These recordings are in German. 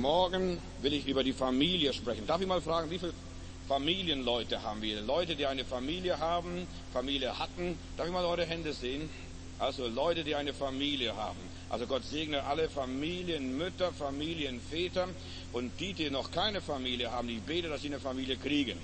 Morgen will ich über die Familie sprechen. Darf ich mal fragen, wie viele Familienleute haben wir? Leute, die eine Familie haben, Familie hatten. Darf ich mal eure Hände sehen? Also Leute, die eine Familie haben. Also Gott segne alle Familienmütter, Familienväter und die noch keine Familie haben. Ich bete, dass sie eine Familie kriegen.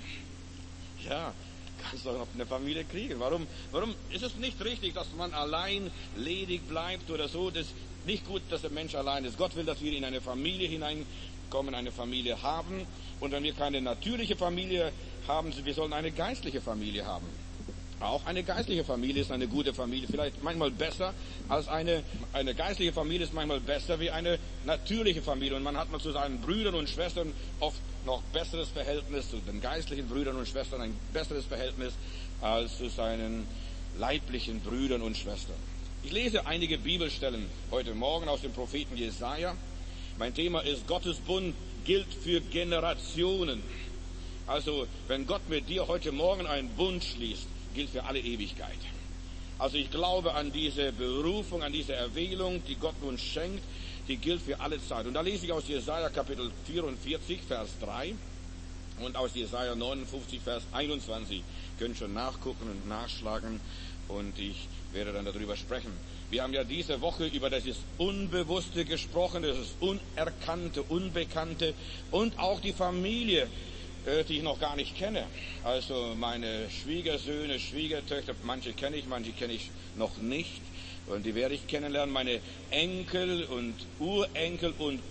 Ja, kannst doch noch eine Familie kriegen. Warum ist es nicht richtig, dass man allein ledig bleibt oder so? Das ist nicht gut, dass der Mensch allein ist. Gott will, dass wir in eine Familie hineinkommen, eine Familie haben. Und wenn wir keine natürliche Familie haben, wir sollen eine geistliche Familie haben. Auch eine geistliche Familie ist eine gute Familie, vielleicht manchmal besser als eine geistliche Familie ist manchmal besser wie eine natürliche Familie. Und man hat mal zu seinen Brüdern und Schwestern oft noch besseres Verhältnis, zu den geistlichen Brüdern und Schwestern ein besseres Verhältnis als zu seinen leiblichen Brüdern und Schwestern. Ich lese einige Bibelstellen heute Morgen aus dem Propheten Jesaja. Mein Thema ist, Gottes Bund gilt für Generationen. Also, wenn Gott mit dir heute Morgen einen Bund schließt, gilt für alle Ewigkeit. Also ich glaube an diese Berufung, an diese Erwählung, die Gott uns schenkt, die gilt für alle Zeit. Und da lese ich aus Jesaja Kapitel 44, Vers 3 und aus Jesaja 59, Vers 21. Könnt schon nachgucken und nachschlagen und ich werde dann darüber sprechen. Wir haben ja diese Woche über dieses Unbewusste gesprochen, das Unerkannte, Unbekannte und auch die Familie, die ich noch gar nicht kenne. Also meine Schwiegersöhne, Schwiegertöchter, manche kenne ich noch nicht. Und die werde ich kennenlernen. Meine Enkel und Urenkel und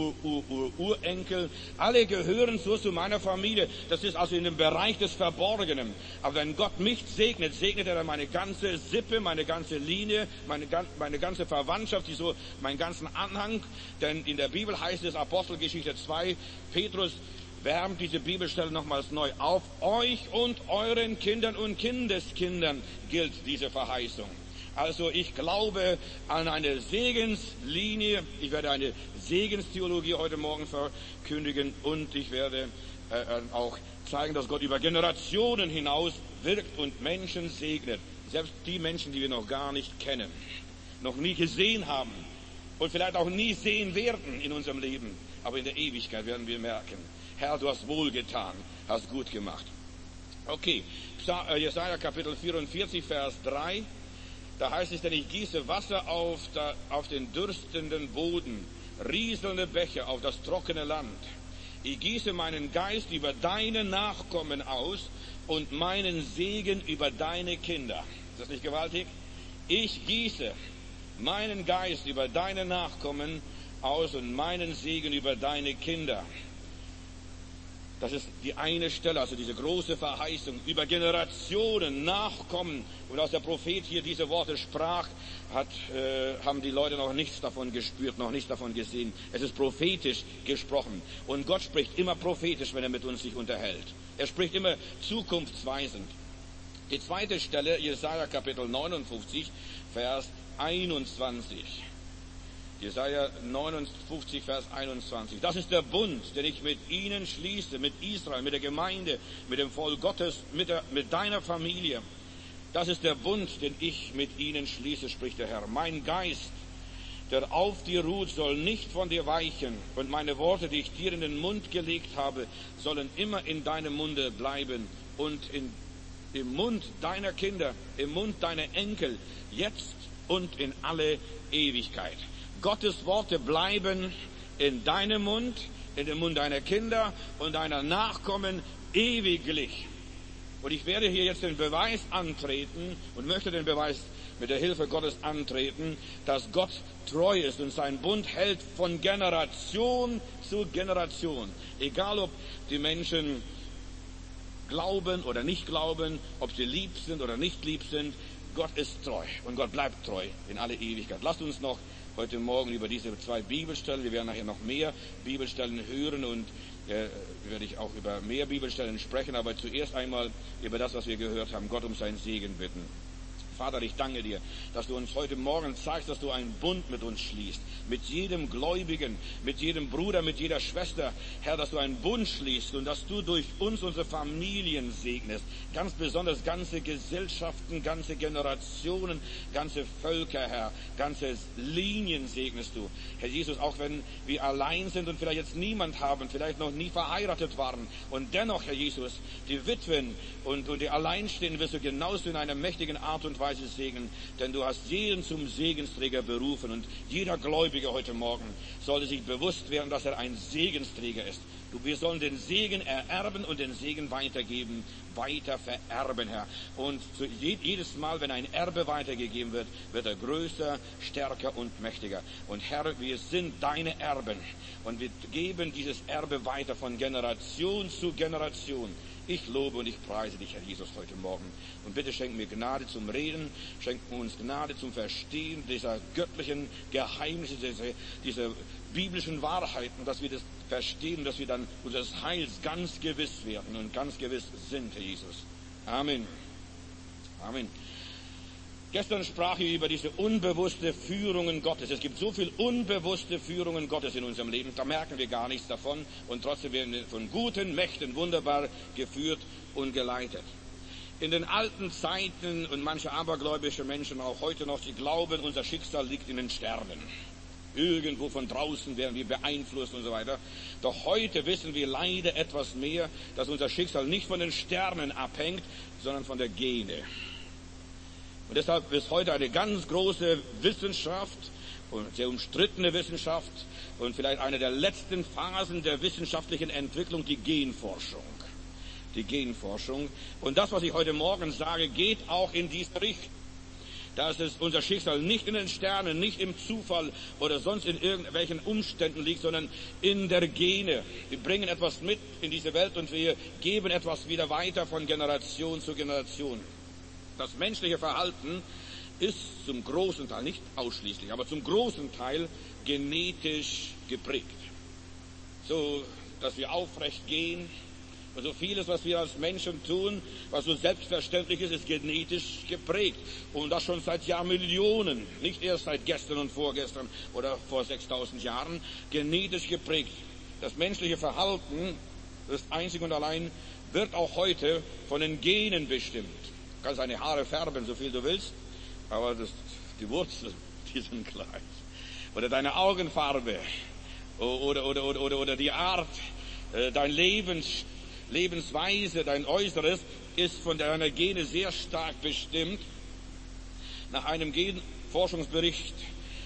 Urenkel, alle gehören so zu meiner Familie. Das ist also in dem Bereich des Verborgenen. Aber wenn Gott mich segnet, segnet er dann meine ganze Sippe, meine ganze Linie, meine ganze Verwandtschaft, meinen ganzen Anhang. Denn in der Bibel heißt es, Apostelgeschichte 2, Petrus wärmt diese Bibelstelle nochmals neu auf. Euch und euren Kindern und Kindeskindern gilt diese Verheißung. Also ich glaube an eine Segenslinie. Ich werde eine Segenstheologie heute Morgen verkündigen und ich werde auch zeigen, dass Gott über Generationen hinaus wirkt und Menschen segnet. Selbst die Menschen, die wir noch gar nicht kennen, noch nie gesehen haben und vielleicht auch nie sehen werden in unserem Leben. Aber in der Ewigkeit werden wir merken, Herr, du hast wohlgetan, hast gut gemacht. Okay, Jesaja Kapitel 44, Vers 3, da heißt es, denn ich gieße Wasser auf den dürstenden Boden, rieselnde Bäche auf das trockene Land. Ich gieße meinen Geist über deine Nachkommen aus und meinen Segen über deine Kinder. Ist das nicht gewaltig? Ich gieße meinen Geist über deine Nachkommen aus und meinen Segen über deine Kinder. Das ist die eine Stelle, also diese große Verheißung über Generationen, Nachkommen. Und als der Prophet hier diese Worte sprach, haben die Leute noch nichts davon gespürt, noch nichts davon gesehen. Es ist prophetisch gesprochen. Und Gott spricht immer prophetisch, wenn er mit uns sich unterhält. Er spricht immer zukunftsweisend. Die zweite Stelle, Jesaja Kapitel 59, Vers 21. Jesaja 59, Vers 21. Das ist der Bund, den ich mit ihnen schließe, mit Israel, mit der Gemeinde, mit dem Volk Gottes, mit deiner Familie. Das ist der Bund, den ich mit ihnen schließe, spricht der Herr. Mein Geist, der auf dir ruht, soll nicht von dir weichen. Und meine Worte, die ich dir in den Mund gelegt habe, sollen immer in deinem Munde bleiben und im Mund deiner Kinder, im Mund deiner Enkel, jetzt und in alle Ewigkeit. Gottes Worte bleiben in deinem Mund, in dem Mund deiner Kinder und deiner Nachkommen ewiglich. Und ich werde hier jetzt den Beweis antreten und möchte den Beweis mit der Hilfe Gottes antreten, dass Gott treu ist und seinen Bund hält von Generation zu Generation. Egal ob die Menschen glauben oder nicht glauben, ob sie lieb sind oder nicht lieb sind, Gott ist treu und Gott bleibt treu in alle Ewigkeit. Lasst uns noch heute Morgen über diese zwei Bibelstellen, wir werden nachher noch mehr Bibelstellen hören und werde ich auch über mehr Bibelstellen sprechen, aber zuerst einmal über das, was wir gehört haben, Gott um seinen Segen bitten. Vater, ich danke dir, dass du uns heute Morgen zeigst, dass du einen Bund mit uns schließt. Mit jedem Gläubigen, mit jedem Bruder, mit jeder Schwester. Herr, dass du einen Bund schließt und dass du durch uns unsere Familien segnest. Ganz besonders ganze Gesellschaften, ganze Generationen, ganze Völker, Herr. Ganze Linien segnest du. Herr Jesus, auch wenn wir allein sind und vielleicht jetzt niemand haben, vielleicht noch nie verheiratet waren. Und dennoch, Herr Jesus, die Witwen und die Alleinstehenden wirst du genauso in einer mächtigen Art und Weise segnen, denn du hast jeden zum Segensträger berufen und jeder Gläubige heute Morgen sollte sich bewusst werden, dass er ein Segensträger ist. Wir sollen den Segen ererben und den Segen weitergeben, weiter vererben, Herr. Und jedes Mal, wenn ein Erbe weitergegeben wird, wird er größer, stärker und mächtiger. Und Herr, wir sind deine Erben und wir geben dieses Erbe weiter von Generation zu Generation. Ich lobe und ich preise dich, Herr Jesus, heute Morgen. Und bitte schenk mir Gnade zum Reden, schenk uns Gnade zum Verstehen dieser göttlichen Geheimnisse, dieser biblischen Wahrheiten, dass wir das verstehen, dass wir dann unseres Heils ganz gewiss werden und ganz gewiss sind, Herr Jesus. Amen. Amen. Gestern sprach ich über diese unbewusste Führungen Gottes. Es gibt so viel unbewusste Führungen Gottes in unserem Leben, da merken wir gar nichts davon und trotzdem werden wir von guten Mächten wunderbar geführt und geleitet. In den alten Zeiten und manche abergläubische Menschen auch heute noch, sie glauben, unser Schicksal liegt in den Sternen. Irgendwo von draußen werden wir beeinflusst und so weiter. Doch heute wissen wir leider etwas mehr, dass unser Schicksal nicht von den Sternen abhängt, sondern von der Gene. Und deshalb ist heute eine ganz große Wissenschaft und sehr umstrittene Wissenschaft und vielleicht eine der letzten Phasen der wissenschaftlichen Entwicklung, die Genforschung. Die Genforschung. Und das, was ich heute Morgen sage, geht auch in diese Richtung. Dass es unser Schicksal nicht in den Sternen, nicht im Zufall oder sonst in irgendwelchen Umständen liegt, sondern in der Gene. Wir bringen etwas mit in diese Welt und wir geben etwas wieder weiter von Generation zu Generation. Das menschliche Verhalten ist zum großen Teil, nicht ausschließlich, aber zum großen Teil genetisch geprägt. So, dass wir aufrecht gehen und so vieles, was wir als Menschen tun, was so selbstverständlich ist, ist genetisch geprägt. Und das schon seit Jahrmillionen, nicht erst seit gestern und vorgestern oder vor 6000 Jahren, genetisch geprägt. Das menschliche Verhalten, das einzig und allein, wird auch heute von den Genen bestimmt. Du kannst deine Haare färben, so viel du willst, aber die Wurzeln, die sind gleich. Oder deine Augenfarbe, oder die Art, dein Lebensweise, dein Äußeres ist von deiner Gene sehr stark bestimmt. Nach einem Genforschungsbericht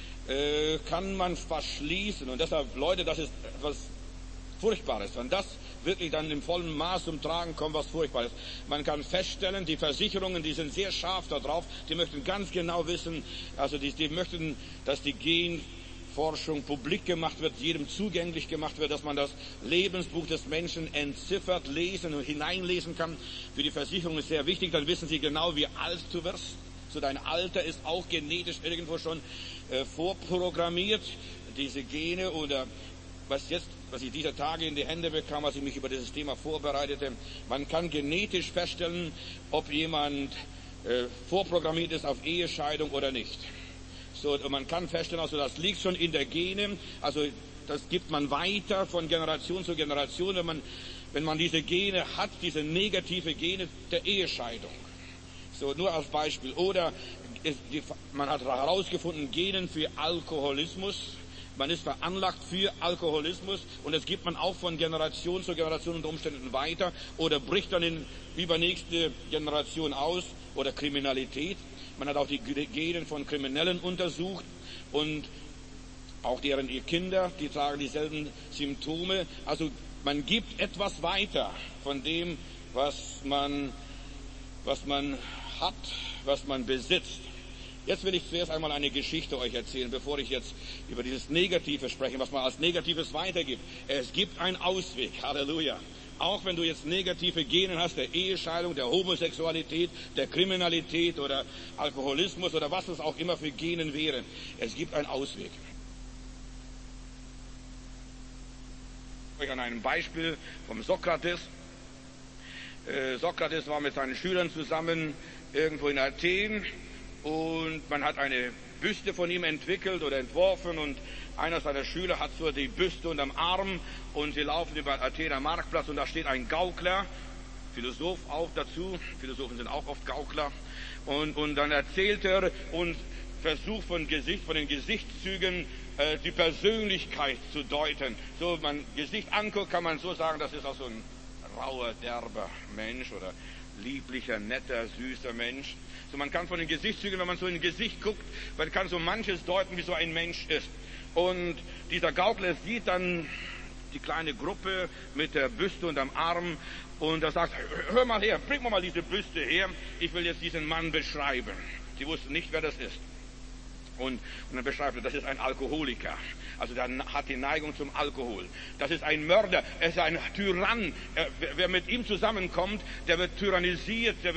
kann man verschließen. Und deshalb, Leute, das ist etwas Furchtbares. Wenn das wirklich dann im vollen Maß zum Tragen kommt, was furchtbar ist. Man kann feststellen, die Versicherungen, die sind sehr scharf darauf, die möchten ganz genau wissen, also die möchten, dass die Genforschung publik gemacht wird, jedem zugänglich gemacht wird, dass man das Lebensbuch des Menschen entziffert, lesen und hineinlesen kann. Für die Versicherung ist sehr wichtig, dann wissen sie genau, wie alt du wirst. So dein Alter ist auch genetisch irgendwo schon vorprogrammiert, diese Gene oder was ich dieser Tage in die Hände bekam, als ich mich über dieses Thema vorbereitete. Man kann genetisch feststellen, ob jemand vorprogrammiert ist auf Ehescheidung oder nicht. So, und man kann feststellen, also das liegt schon in der Gene, also das gibt man weiter von Generation zu Generation, wenn man diese Gene hat, diese negative Gene der Ehescheidung. So, nur als Beispiel. Oder man hat herausgefunden, Genen für Alkoholismus. Man ist veranlagt für Alkoholismus und das gibt man auch von Generation zu Generation unter Umständen weiter oder bricht dann in übernächste Generation aus oder Kriminalität. Man hat auch die Genen von Kriminellen untersucht und auch deren Kinder, die tragen dieselben Symptome. Also man gibt etwas weiter von dem, was man hat, was man besitzt. Jetzt will ich zuerst einmal eine Geschichte euch erzählen, bevor ich jetzt über dieses Negative spreche, was man als Negatives weitergibt. Es gibt einen Ausweg. Halleluja. Auch wenn du jetzt negative Gene hast, der Ehescheidung, der Homosexualität, der Kriminalität oder Alkoholismus oder was es auch immer für Genen wären. Es gibt einen Ausweg. Euch an einem Beispiel vom Sokrates. Sokrates war mit seinen Schülern zusammen irgendwo in Athen und man hat eine Büste von ihm entwickelt oder entworfen und einer seiner Schüler hat so die Büste unterm Arm und sie laufen über den Athener Marktplatz und da steht ein Gaukler, Philosoph auch dazu, Philosophen sind auch oft Gaukler, und dann erzählt er und versucht von den Gesichtszügen die Persönlichkeit zu deuten. So, man Gesicht anguckt, kann man so sagen, das ist auch so ein rauer, derber Mensch oder lieblicher, netter, süßer Mensch. So, man kann von den Gesichtszügen, wenn man so in ein Gesicht guckt, man kann so manches deuten, wie so ein Mensch ist. Und dieser Gaukler sieht dann die kleine Gruppe mit der Büste unterm Arm und er sagt, hör mal her, bring mir mal diese Büste her, ich will jetzt diesen Mann beschreiben. Sie wussten nicht, wer das ist. Und dann beschreibt er, das ist ein Alkoholiker. Also der hat die Neigung zum Alkohol. Das ist ein Mörder, er ist ein Tyrann. Wer mit ihm zusammenkommt, der wird tyrannisiert, der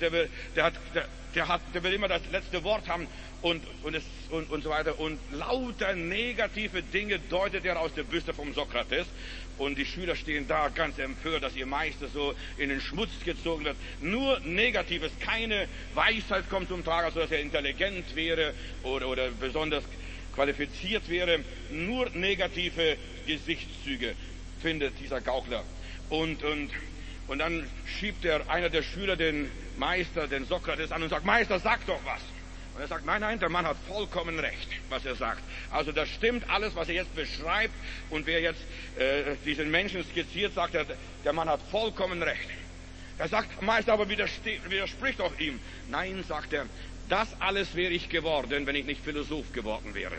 will immer das letzte Wort haben und so weiter. Und lauter negative Dinge deutet er aus der Büste vom Sokrates. Und die Schüler stehen da ganz empört, dass ihr Meister so in den Schmutz gezogen wird. Nur Negatives, keine Weisheit kommt zum Tragen, also dass er intelligent wäre oder besonders qualifiziert wäre. Nur negative Gesichtszüge findet dieser Gaukler. Und dann schiebt einer der Schüler den Meister, den Sokrates an und sagt, Meister, sag doch was. Und er sagt, nein, der Mann hat vollkommen recht, was er sagt. Also das stimmt alles, was er jetzt beschreibt. Und wer jetzt diesen Menschen skizziert, sagt er, der Mann hat vollkommen recht. Er sagt, Meister, aber widerspricht doch ihm. Nein, sagt er, das alles wäre ich geworden, wenn ich nicht Philosoph geworden wäre.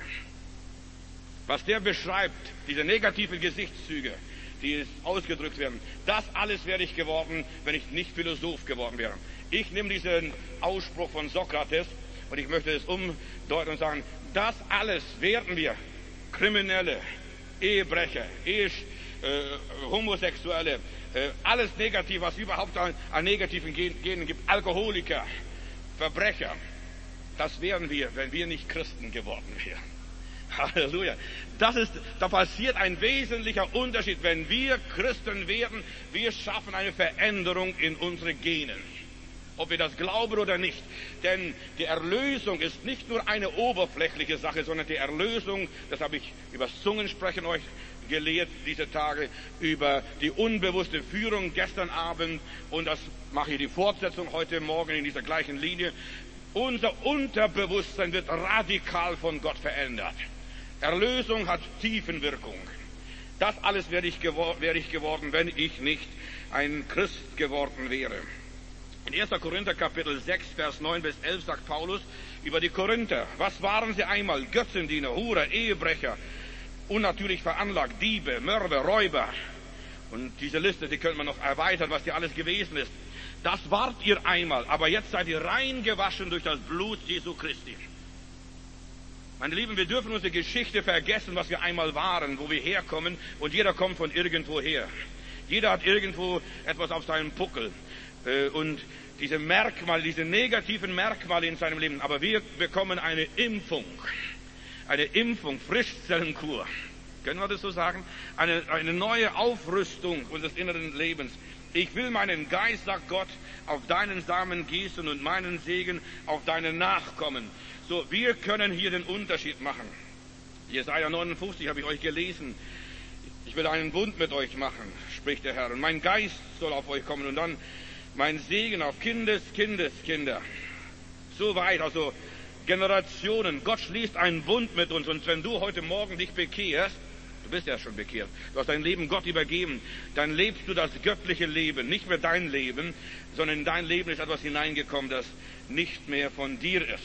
Was der beschreibt, diese negativen Gesichtszüge, die ausgedrückt werden, das alles wäre ich geworden, wenn ich nicht Philosoph geworden wäre. Ich nehme diesen Ausspruch von Sokrates und ich möchte es umdeuten und sagen, das alles wären wir Kriminelle, Ehebrecher, Homosexuelle, alles negativ, was überhaupt an negativen Genen gibt, Alkoholiker, Verbrecher, das wären wir, wenn wir nicht Christen geworden wären. Halleluja. Da passiert ein wesentlicher Unterschied. Wenn wir Christen werden, wir schaffen eine Veränderung in unsere Genen. Ob wir das glauben oder nicht. Denn die Erlösung ist nicht nur eine oberflächliche Sache, sondern die Erlösung, das habe ich über das Zungensprechen euch gelehrt diese Tage, über die unbewusste Führung gestern Abend, und das mache ich die Fortsetzung heute Morgen in dieser gleichen Linie. Unser Unterbewusstsein wird radikal von Gott verändert. Erlösung hat Tiefenwirkung. Das alles wäre ich geworden, wenn ich nicht ein Christ geworden wäre. In 1. Korinther Kapitel 6, Vers 9 bis 11 sagt Paulus über die Korinther. Was waren sie einmal? Götzendiener, Hurer, Ehebrecher, unnatürlich veranlagt, Diebe, Mörder, Räuber. Und diese Liste, die könnte man noch erweitern, was die alles gewesen ist. Das wart ihr einmal, aber jetzt seid ihr rein gewaschen durch das Blut Jesu Christi. Meine Lieben, wir dürfen unsere Geschichte vergessen, was wir einmal waren, wo wir herkommen, und jeder kommt von irgendwo her. Jeder hat irgendwo etwas auf seinem Puckel. Und diese Merkmale, diese negativen Merkmale in seinem Leben. Aber wir bekommen eine Impfung, Frischzellenkur. Können wir das so sagen? Eine neue Aufrüstung unseres inneren Lebens. Ich will meinen Geist, sagt Gott, auf deinen Samen gießen und meinen Segen auf deine Nachkommen. So, wir können hier den Unterschied machen. Jesaja 59 habe ich euch gelesen. Ich will einen Bund mit euch machen, spricht der Herr. Und mein Geist soll auf euch kommen und dann mein Segen auf Kindeskinder. So weit, also Generationen. Gott schließt einen Bund mit uns. Und wenn du heute Morgen dich bekehrst, du bist ja schon bekehrt, du hast dein Leben Gott übergeben, dann lebst du das göttliche Leben. Nicht mehr dein Leben, sondern in dein Leben ist etwas hineingekommen, das nicht mehr von dir ist.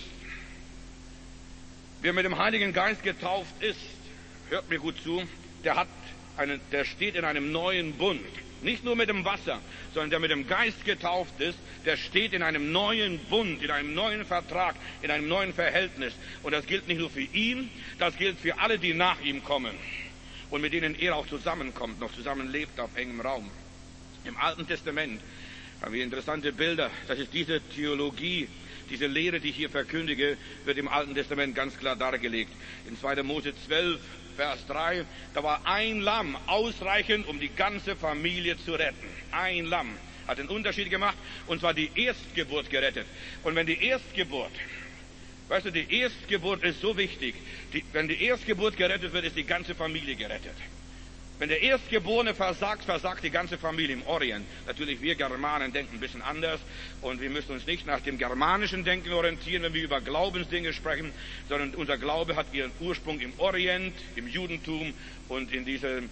Wer mit dem Heiligen Geist getauft ist, hört mir gut zu, der steht in einem neuen Bund. Nicht nur mit dem Wasser, sondern der mit dem Geist getauft ist, der steht in einem neuen Bund, in einem neuen Vertrag, in einem neuen Verhältnis. Und das gilt nicht nur für ihn, das gilt für alle, die nach ihm kommen und mit denen er auch zusammenkommt, noch zusammenlebt auf engem Raum. Im Alten Testament haben wir interessante Bilder. Das ist diese Theologie, diese Lehre, die ich hier verkündige, wird im Alten Testament ganz klar dargelegt. In 2. Mose 12, Vers 3, da war ein Lamm ausreichend, um die ganze Familie zu retten. Ein Lamm hat den Unterschied gemacht, und zwar die Erstgeburt gerettet. Und wenn die Erstgeburt Weißt du, die Erstgeburt ist so wichtig. Wenn die Erstgeburt gerettet wird, ist die ganze Familie gerettet. Wenn der Erstgeborene versagt, versagt die ganze Familie im Orient. Natürlich, wir Germanen denken ein bisschen anders und wir müssen uns nicht nach dem germanischen Denken orientieren, wenn wir über Glaubensdinge sprechen, sondern unser Glaube hat ihren Ursprung im Orient, im Judentum und in diesem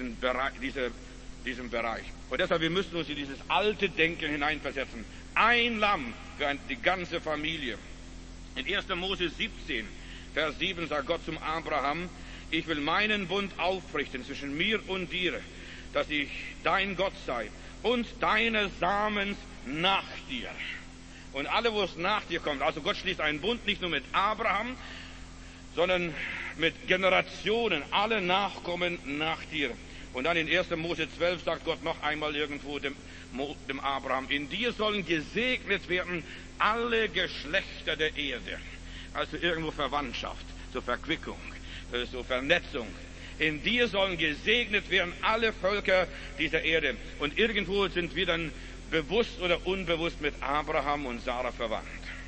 Bereich. Und deshalb, wir müssen uns in dieses alte Denken hineinversetzen. Ein Lamm für die ganze Familie. In 1. Mose 17, Vers 7 sagt Gott zum Abraham, ich will meinen Bund aufrichten zwischen mir und dir, dass ich dein Gott sei und deines Samens nach dir. Und alle, wo es nach dir kommt, also Gott schließt einen Bund nicht nur mit Abraham, sondern mit Generationen, alle Nachkommen nach dir. Und dann in 1. Mose 12 sagt Gott noch einmal irgendwo dem Abraham, in dir sollen gesegnet werden alle Geschlechter der Erde. Also irgendwo Verwandtschaft, zur Verquickung, zur Vernetzung. In dir sollen gesegnet werden alle Völker dieser Erde. Und irgendwo sind wir dann bewusst oder unbewusst mit Abraham und Sarah verwandt.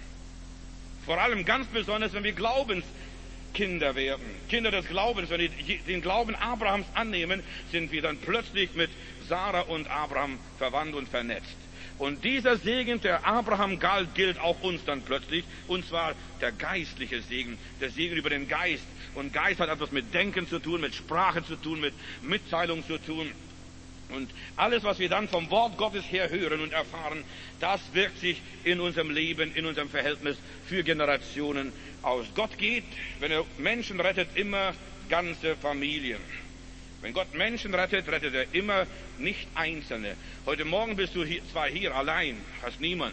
Vor allem ganz besonders, wenn wir Glaubenskinder werden, Kinder des Glaubens, wenn wir den Glauben Abrahams annehmen, sind wir dann plötzlich mit Sarah und Abraham verwandt und vernetzt. Und dieser Segen, der Abraham galt, gilt auch uns dann plötzlich, und zwar der geistliche Segen, der Segen über den Geist. Und Geist hat etwas mit Denken zu tun, mit Sprache zu tun, mit Mitteilung zu tun. Und alles, was wir dann vom Wort Gottes her hören und erfahren, das wirkt sich in unserem Leben, in unserem Verhältnis für Generationen aus. Gott geht, wenn er Menschen rettet, immer ganze Familien. Wenn Gott Menschen rettet, rettet er immer nicht Einzelne. Heute Morgen bist du zwar hier allein, hast niemand.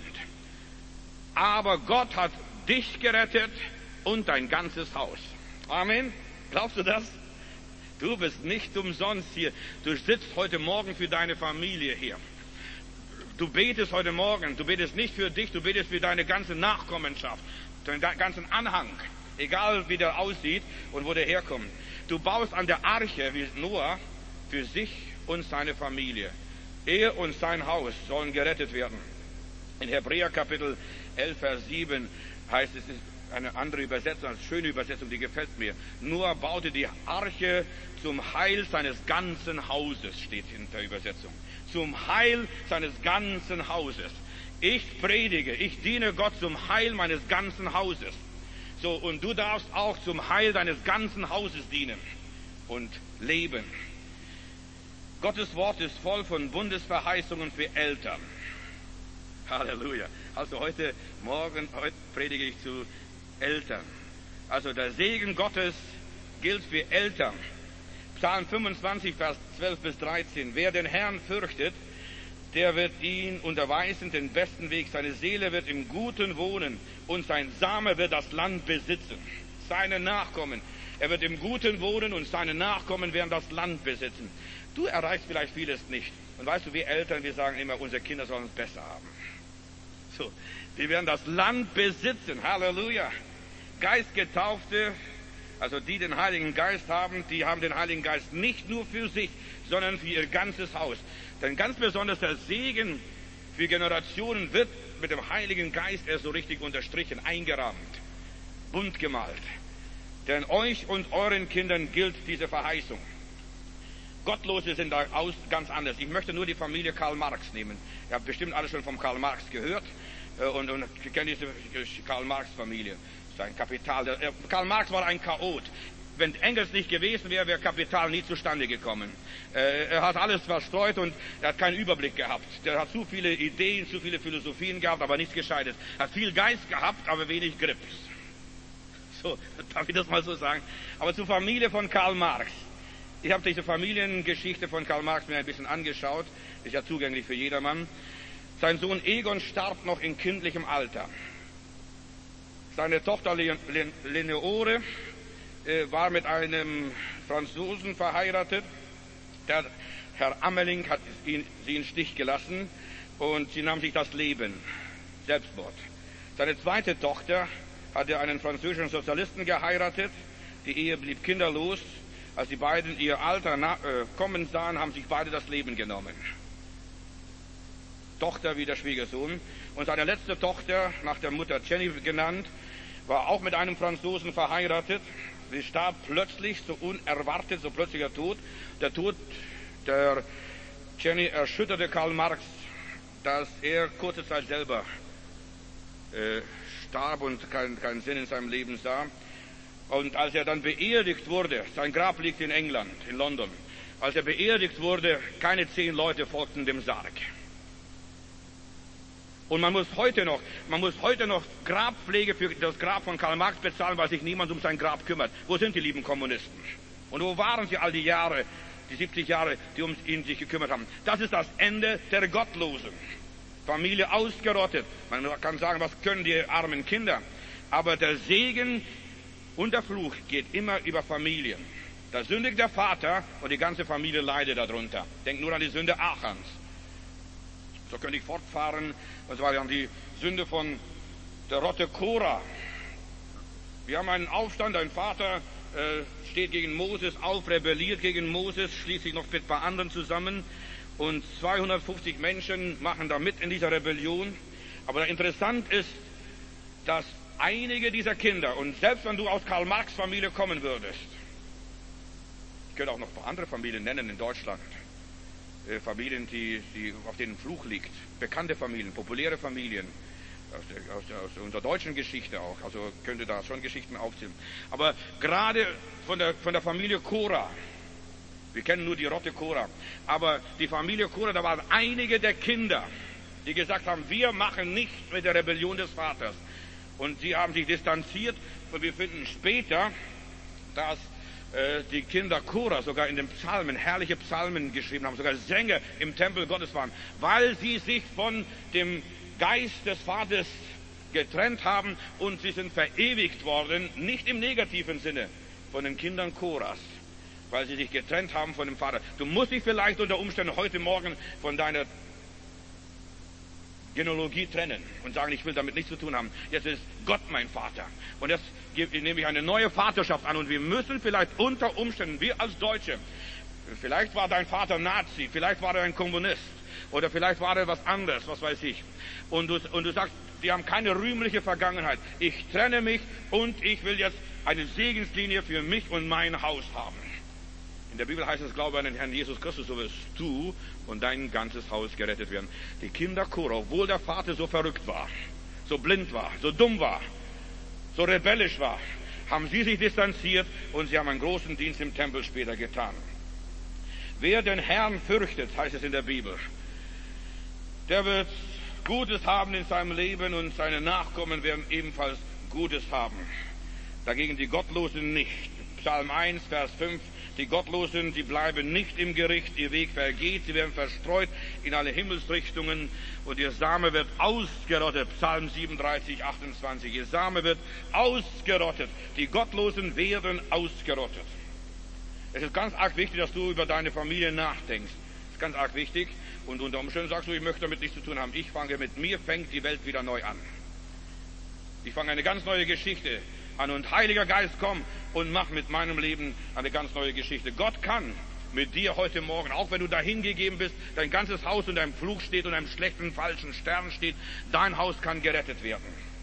Aber Gott hat dich gerettet und dein ganzes Haus. Amen. Glaubst du das? Du bist nicht umsonst hier. Du sitzt heute Morgen für deine Familie hier. Du betest heute Morgen. Du betest nicht für dich, du betest für deine ganze Nachkommenschaft, deinen ganzen Anhang. Egal wie der aussieht und wo der herkommt. Du baust an der Arche wie Noah für sich und seine Familie. Er und sein Haus sollen gerettet werden. In Hebräer Kapitel 11, Vers 7 heißt es, eine andere Übersetzung, eine schöne Übersetzung, die gefällt mir. Noah baute die Arche zum Heil seines ganzen Hauses, steht in der Übersetzung. Zum Heil seines ganzen Hauses. Ich predige, ich diene Gott zum Heil meines ganzen Hauses. So, und du darfst auch zum Heil deines ganzen Hauses dienen und leben. Gottes Wort ist voll von Bundesverheißungen für Eltern. Halleluja. Also heute predige ich zu Eltern. Also der Segen Gottes gilt für Eltern. Psalm 25, Vers 12 bis 13. Wer den Herrn fürchtet, der wird ihn unterweisen, den besten Weg. Seine Seele wird im Guten wohnen und sein Same wird das Land besitzen. Seine Nachkommen. Er wird im Guten wohnen und seine Nachkommen werden das Land besitzen. Du erreichst vielleicht vieles nicht. Und weißt du, wir Eltern, wir sagen immer, unsere Kinder sollen es besser haben. So, die werden das Land besitzen. Halleluja. Geistgetaufte, also die den Heiligen Geist haben, die haben den Heiligen Geist nicht nur für sich, sondern für ihr ganzes Haus. Denn ganz besonders der Segen für Generationen wird mit dem Heiligen Geist erst so richtig unterstrichen, eingerahmt, bunt gemalt. Denn euch und euren Kindern gilt diese Verheißung. Gottlose sind da ganz anders. Ich möchte nur die Familie Karl Marx nehmen. Ihr habt bestimmt alle schon vom Karl Marx gehört und kennt diese Karl Marx Familie. Sein Kapital. Karl Marx war ein Chaot. Wenn Engels nicht gewesen wäre, wäre Kapital nie zustande gekommen. Er hat alles verstreut und er hat keinen Überblick gehabt. Der hat zu viele Ideen, zu viele Philosophien gehabt, aber nichts Gescheites. Hat viel Geist gehabt, aber wenig Grips. So, darf ich das mal so sagen? Aber zur Familie von Karl Marx. Ich habe diese Familiengeschichte von Karl Marx mir ein bisschen angeschaut. Ist ja zugänglich für jedermann. Sein Sohn Egon starb noch in kindlichem Alter. Seine Tochter Leonore war mit einem Franzosen verheiratet. Der Herr Ammerling hat sie in den Stich gelassen und sie nahm sich das Leben. Selbstmord. Seine zweite Tochter hatte einen französischen Sozialisten geheiratet. Die Ehe blieb kinderlos. Als die beiden ihr Alter kommen sahen, haben sich beide das Leben genommen. Tochter wie der Schwiegersohn. Und seine letzte Tochter, nach der Mutter Jenny genannt, war auch mit einem Franzosen verheiratet. Sie starb plötzlich, so unerwartet, so plötzlicher Tod. Der Tod der Jenny erschütterte Karl Marx, dass er kurze Zeit selber starb und keinen Sinn in seinem Leben sah. Und als er dann beerdigt wurde, sein Grab liegt in England, in London, als er beerdigt wurde, keine 10 Leute folgten dem Sarg. Und man muss heute noch Grabpflege für das Grab von Karl Marx bezahlen, weil sich niemand um sein Grab kümmert. Wo sind die lieben Kommunisten? Und wo waren sie all die Jahre, die 70 Jahre, die um ihn sich gekümmert haben? Das ist das Ende der Gottlosen. Familie ausgerottet. Man kann sagen, was können die armen Kinder? Aber der Segen und der Fluch geht immer über Familien. Da sündigt der Vater und die ganze Familie leidet darunter. Denkt nur an die Sünde Achans. So könnte ich fortfahren. Das war dann die Sünde von der Rotte Korah. Wir haben einen Aufstand, ein Vater steht gegen Moses auf, rebelliert gegen Moses, schließt sich noch mit ein paar anderen zusammen und 250 Menschen machen da mit in dieser Rebellion. Aber interessant ist, dass einige dieser Kinder, und selbst wenn du aus Karl Marx Familie kommen würdest, ich könnte auch noch ein paar andere Familien nennen in Deutschland, Familien, die auf denen Fluch liegt, bekannte Familien, populäre Familien, aus unserer deutschen Geschichte auch, also könnte da schon Geschichten aufzählen. Aber gerade von der Familie Korah, wir kennen nur die Rotte Korah, aber die Familie Korah, da waren einige der Kinder, die gesagt haben, wir machen nichts mit der Rebellion des Vaters. Und sie haben sich distanziert und wir finden später, dass die Kinder Korah sogar in den Psalmen, herrliche Psalmen geschrieben haben, sogar Sänger im Tempel Gottes waren, weil sie sich von dem Geist des Vaters getrennt haben und sie sind verewigt worden, nicht im negativen Sinne, von den Kindern Korahs, weil sie sich getrennt haben von dem Vater. Du musst dich vielleicht unter Umständen heute Morgen von deiner Genealogie trennen und sagen, ich will damit nichts zu tun haben. Jetzt ist Gott mein Vater. Und jetzt nehme ich eine neue Vaterschaft an und wir müssen vielleicht unter Umständen, wir als Deutsche, vielleicht war dein Vater Nazi, vielleicht war er ein Kommunist oder vielleicht war er was anderes, was weiß ich. Und du sagst, die haben keine rühmliche Vergangenheit. Ich trenne mich und ich will jetzt eine Segenslinie für mich und mein Haus haben. In der Bibel heißt es, glaube an den Herrn Jesus Christus, so wirst du und dein ganzes Haus gerettet werden. Die Kinder Korah, obwohl der Vater so verrückt war, so blind war, so dumm war, so rebellisch war, haben sie sich distanziert und sie haben einen großen Dienst im Tempel später getan. Wer den Herrn fürchtet, heißt es in der Bibel, der wird Gutes haben in seinem Leben und seine Nachkommen werden ebenfalls Gutes haben. Dagegen die Gottlosen nicht. Psalm 1, Vers 5. Die Gottlosen, die bleiben nicht im Gericht, ihr Weg vergeht, sie werden verstreut in alle Himmelsrichtungen und ihr Same wird ausgerottet. Psalm 37, 28. Ihr Same wird ausgerottet. Die Gottlosen werden ausgerottet. Es ist ganz arg wichtig, dass du über deine Familie nachdenkst. Das ist ganz arg wichtig. Und unter Umständen sagst du, ich möchte damit nichts zu tun haben. Mit mir fängt die Welt wieder neu an. Ich fange eine ganz neue Geschichte an und Heiliger Geist, komm und mach mit meinem Leben eine ganz neue Geschichte. Gott kann mit dir heute Morgen, auch wenn du dahin gegeben bist, dein ganzes Haus unter einem Fluch steht und einem schlechten, falschen Stern steht, dein Haus kann gerettet werden.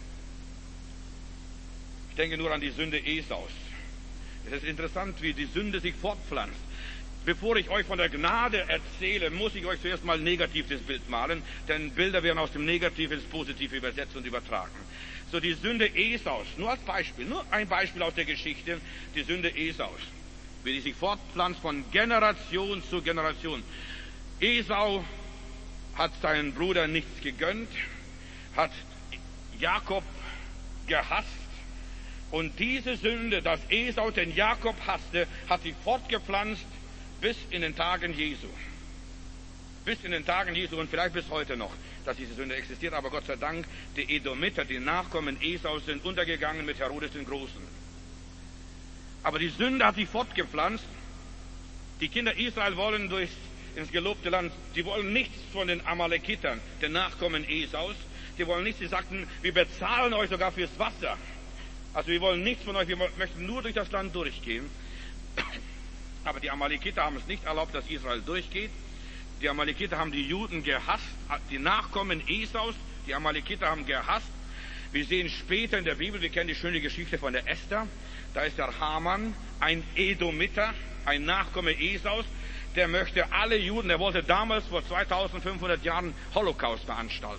Ich denke nur an die Sünde Esaus. Es ist interessant, wie die Sünde sich fortpflanzt. Bevor ich euch von der Gnade erzähle, muss ich euch zuerst mal negativ das Bild malen, denn Bilder werden aus dem Negativen ins Positive übersetzt und übertragen. So die Sünde Esaus, nur als Beispiel, nur ein Beispiel aus der Geschichte, die Sünde Esaus, wie die sich fortpflanzt von Generation zu Generation. Esau hat seinen Bruder nichts gegönnt, hat Jakob gehasst und diese Sünde, dass Esau den Jakob hasste, hat sich fortgepflanzt bis in den Tagen Jesu. Bis in den Tagen Jesu und vielleicht bis heute noch, dass diese Sünde existiert. Aber Gott sei Dank, die Edomiter, die Nachkommen Esaus, sind untergegangen mit Herodes den Großen. Aber die Sünde hat sich fortgepflanzt. Die Kinder Israel wollen ins gelobte Land, die wollen nichts von den Amalekitern, den Nachkommen Esaus. Die wollen nichts, sie sagten, wir bezahlen euch sogar fürs Wasser. Also wir wollen nichts von euch, wir möchten nur durch das Land durchgehen. Aber die Amalekiter haben es nicht erlaubt, dass Israel durchgeht. Die Amalekiter haben die Juden gehasst, die Nachkommen Esaus, die Amalekiter haben gehasst. Wir sehen später in der Bibel, wir kennen die schöne Geschichte von der Esther, da ist der Haman, ein Edomiter, ein Nachkomme Esaus, der möchte alle Juden, der wollte damals vor 2500 Jahren Holocaust veranstalten.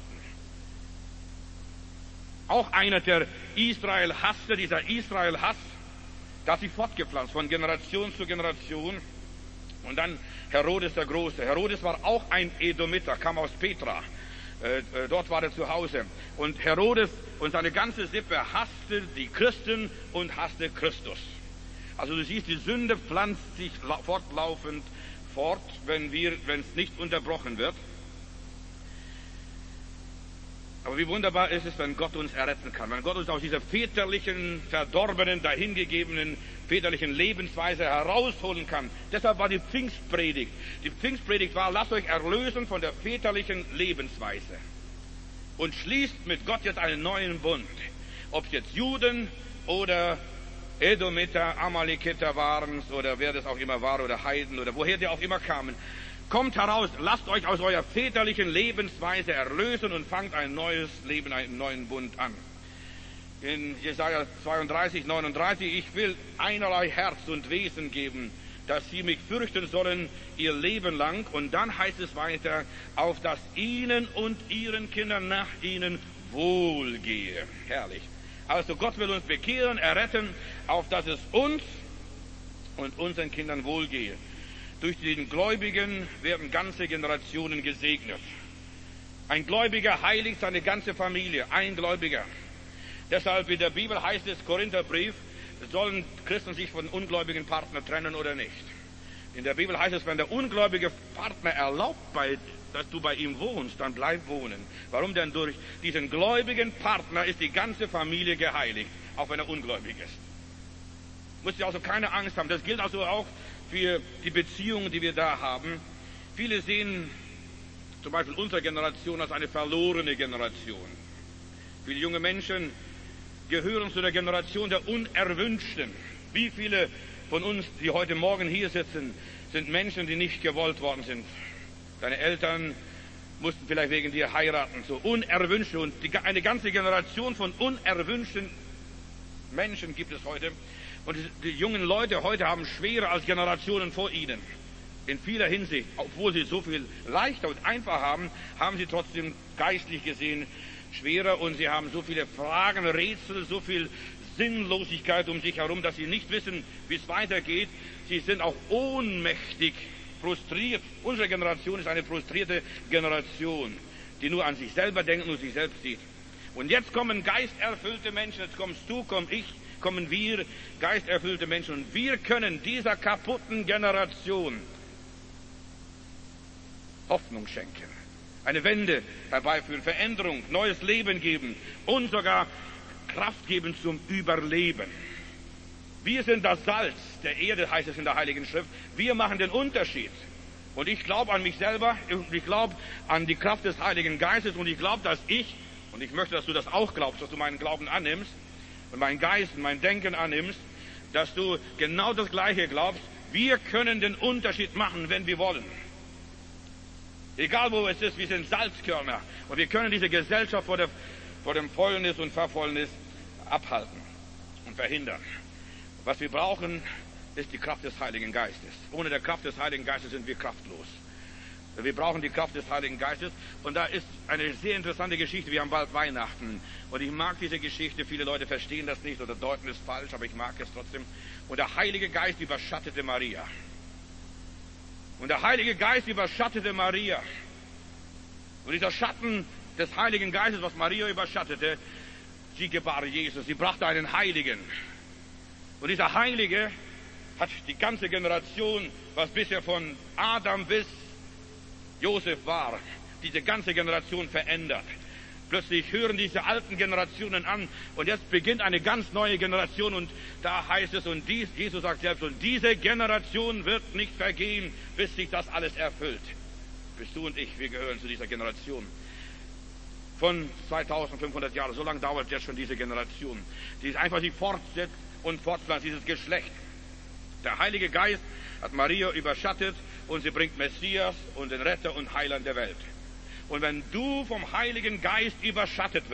Auch einer, der Israel hasste, dieser Israel-Hass, der hat sich fortgepflanzt von Generation zu Generation. Und dann Herodes der Große. Herodes war auch ein Edomiter, kam aus Petra. Dort war er zu Hause. Und Herodes und seine ganze Sippe hasste die Christen und hasste Christus. Also du siehst, die Sünde pflanzt sich fortlaufend fort, wenn es nicht unterbrochen wird. Aber wie wunderbar ist es, wenn Gott uns erretten kann, wenn Gott uns aus dieser väterlichen, verdorbenen, dahingegebenen, väterlichen Lebensweise herausholen kann. Deshalb war die Pfingstpredigt. Die Pfingstpredigt war, lasst euch erlösen von der väterlichen Lebensweise. Und schließt mit Gott jetzt einen neuen Bund. Ob es jetzt Juden oder Edomiter, Amalekiter waren oder wer das auch immer war oder Heiden oder woher die auch immer kamen. Kommt heraus, lasst euch aus eurer väterlichen Lebensweise erlösen und fangt ein neues Leben, einen neuen Bund an. In Jesaja 32, 39, ich will einerlei Herz und Wesen geben, dass sie mich fürchten sollen ihr Leben lang. Und dann heißt es weiter, auf dass ihnen und ihren Kindern nach ihnen wohlgehe. Herrlich. Also Gott will uns bekehren, erretten, auf dass es uns und unseren Kindern wohlgehe. Durch den Gläubigen werden ganze Generationen gesegnet. Ein Gläubiger heiligt seine ganze Familie, ein Gläubiger. Deshalb in der Bibel heißt es, Korintherbrief, sollen Christen sich von ungläubigen Partnern trennen oder nicht. In der Bibel heißt es, wenn der ungläubige Partner erlaubt, dass du bei ihm wohnst, dann bleib wohnen. Warum denn? Durch diesen gläubigen Partner ist die ganze Familie geheiligt, auch wenn er ungläubig ist. Musst du also keine Angst haben. Das gilt also auch für die Beziehungen, die wir da haben. Viele sehen zum Beispiel unsere Generation als eine verlorene Generation. Viele junge Menschen gehören zu der Generation der Unerwünschten. Wie viele von uns, die heute Morgen hier sitzen, sind Menschen, die nicht gewollt worden sind. Deine Eltern mussten vielleicht wegen dir heiraten, so Unerwünschte. Und eine ganze Generation von unerwünschten Menschen gibt es heute. Und die jungen Leute heute haben schwerer als Generationen vor ihnen. In vieler Hinsicht, obwohl sie so viel leichter und einfacher haben, haben sie trotzdem geistlich gesehen schwerer und sie haben so viele Fragen, Rätsel, so viel Sinnlosigkeit um sich herum, dass sie nicht wissen, wie es weitergeht. Sie sind auch ohnmächtig, frustriert. Unsere Generation ist eine frustrierte Generation, die nur an sich selber denkt und nur sich selbst sieht. Und jetzt kommen geisterfüllte Menschen, jetzt kommst du, kommen wir, geisterfüllte Menschen. Und wir können dieser kaputten Generation Hoffnung schenken, eine Wende herbeiführen, Veränderung, neues Leben geben und sogar Kraft geben zum Überleben. Wir sind das Salz der Erde, heißt es in der Heiligen Schrift. Wir machen den Unterschied. Und ich glaube an mich selber, und ich glaube an die Kraft des Heiligen Geistes und ich glaube, dass und ich möchte, dass du das auch glaubst, dass du meinen Glauben annimmst und meinen Geist und mein Denken annimmst, dass du genau das Gleiche glaubst. Wir können den Unterschied machen, wenn wir wollen. Egal wo es ist, wir sind Salzkörner und wir können diese Gesellschaft vor dem Fäulnis und Verfäulnis abhalten und verhindern. Was wir brauchen, ist die Kraft des Heiligen Geistes. Ohne der Kraft des Heiligen Geistes sind wir kraftlos. Wir brauchen die Kraft des Heiligen Geistes. Und da ist eine sehr interessante Geschichte. Wir haben bald Weihnachten. Und ich mag diese Geschichte. Viele Leute verstehen das nicht oder deuten es falsch, aber ich mag es trotzdem. Und der Heilige Geist überschattete Maria. Und der Heilige Geist überschattete Maria. Und dieser Schatten des Heiligen Geistes, was Maria überschattete, sie gebar Jesus. Sie brachte einen Heiligen. Und dieser Heilige hat die ganze Generation, was bisher von Adam bis Josef war, diese ganze Generation verändert. Plötzlich hören diese alten Generationen an und jetzt beginnt eine ganz neue Generation und da heißt es, Jesus sagt selbst, und diese Generation wird nicht vergehen, bis sich das alles erfüllt. Bist du und ich, wir gehören zu dieser Generation. Von 2500 Jahren, so lange dauert jetzt schon diese Generation, die einfach sich fortsetzt und fortpflanzt, dieses Geschlecht. Der Heilige Geist hat Maria überschattet und sie bringt Messias und den Retter und Heiland der Welt. Und wenn du vom Heiligen Geist überschattet wirst,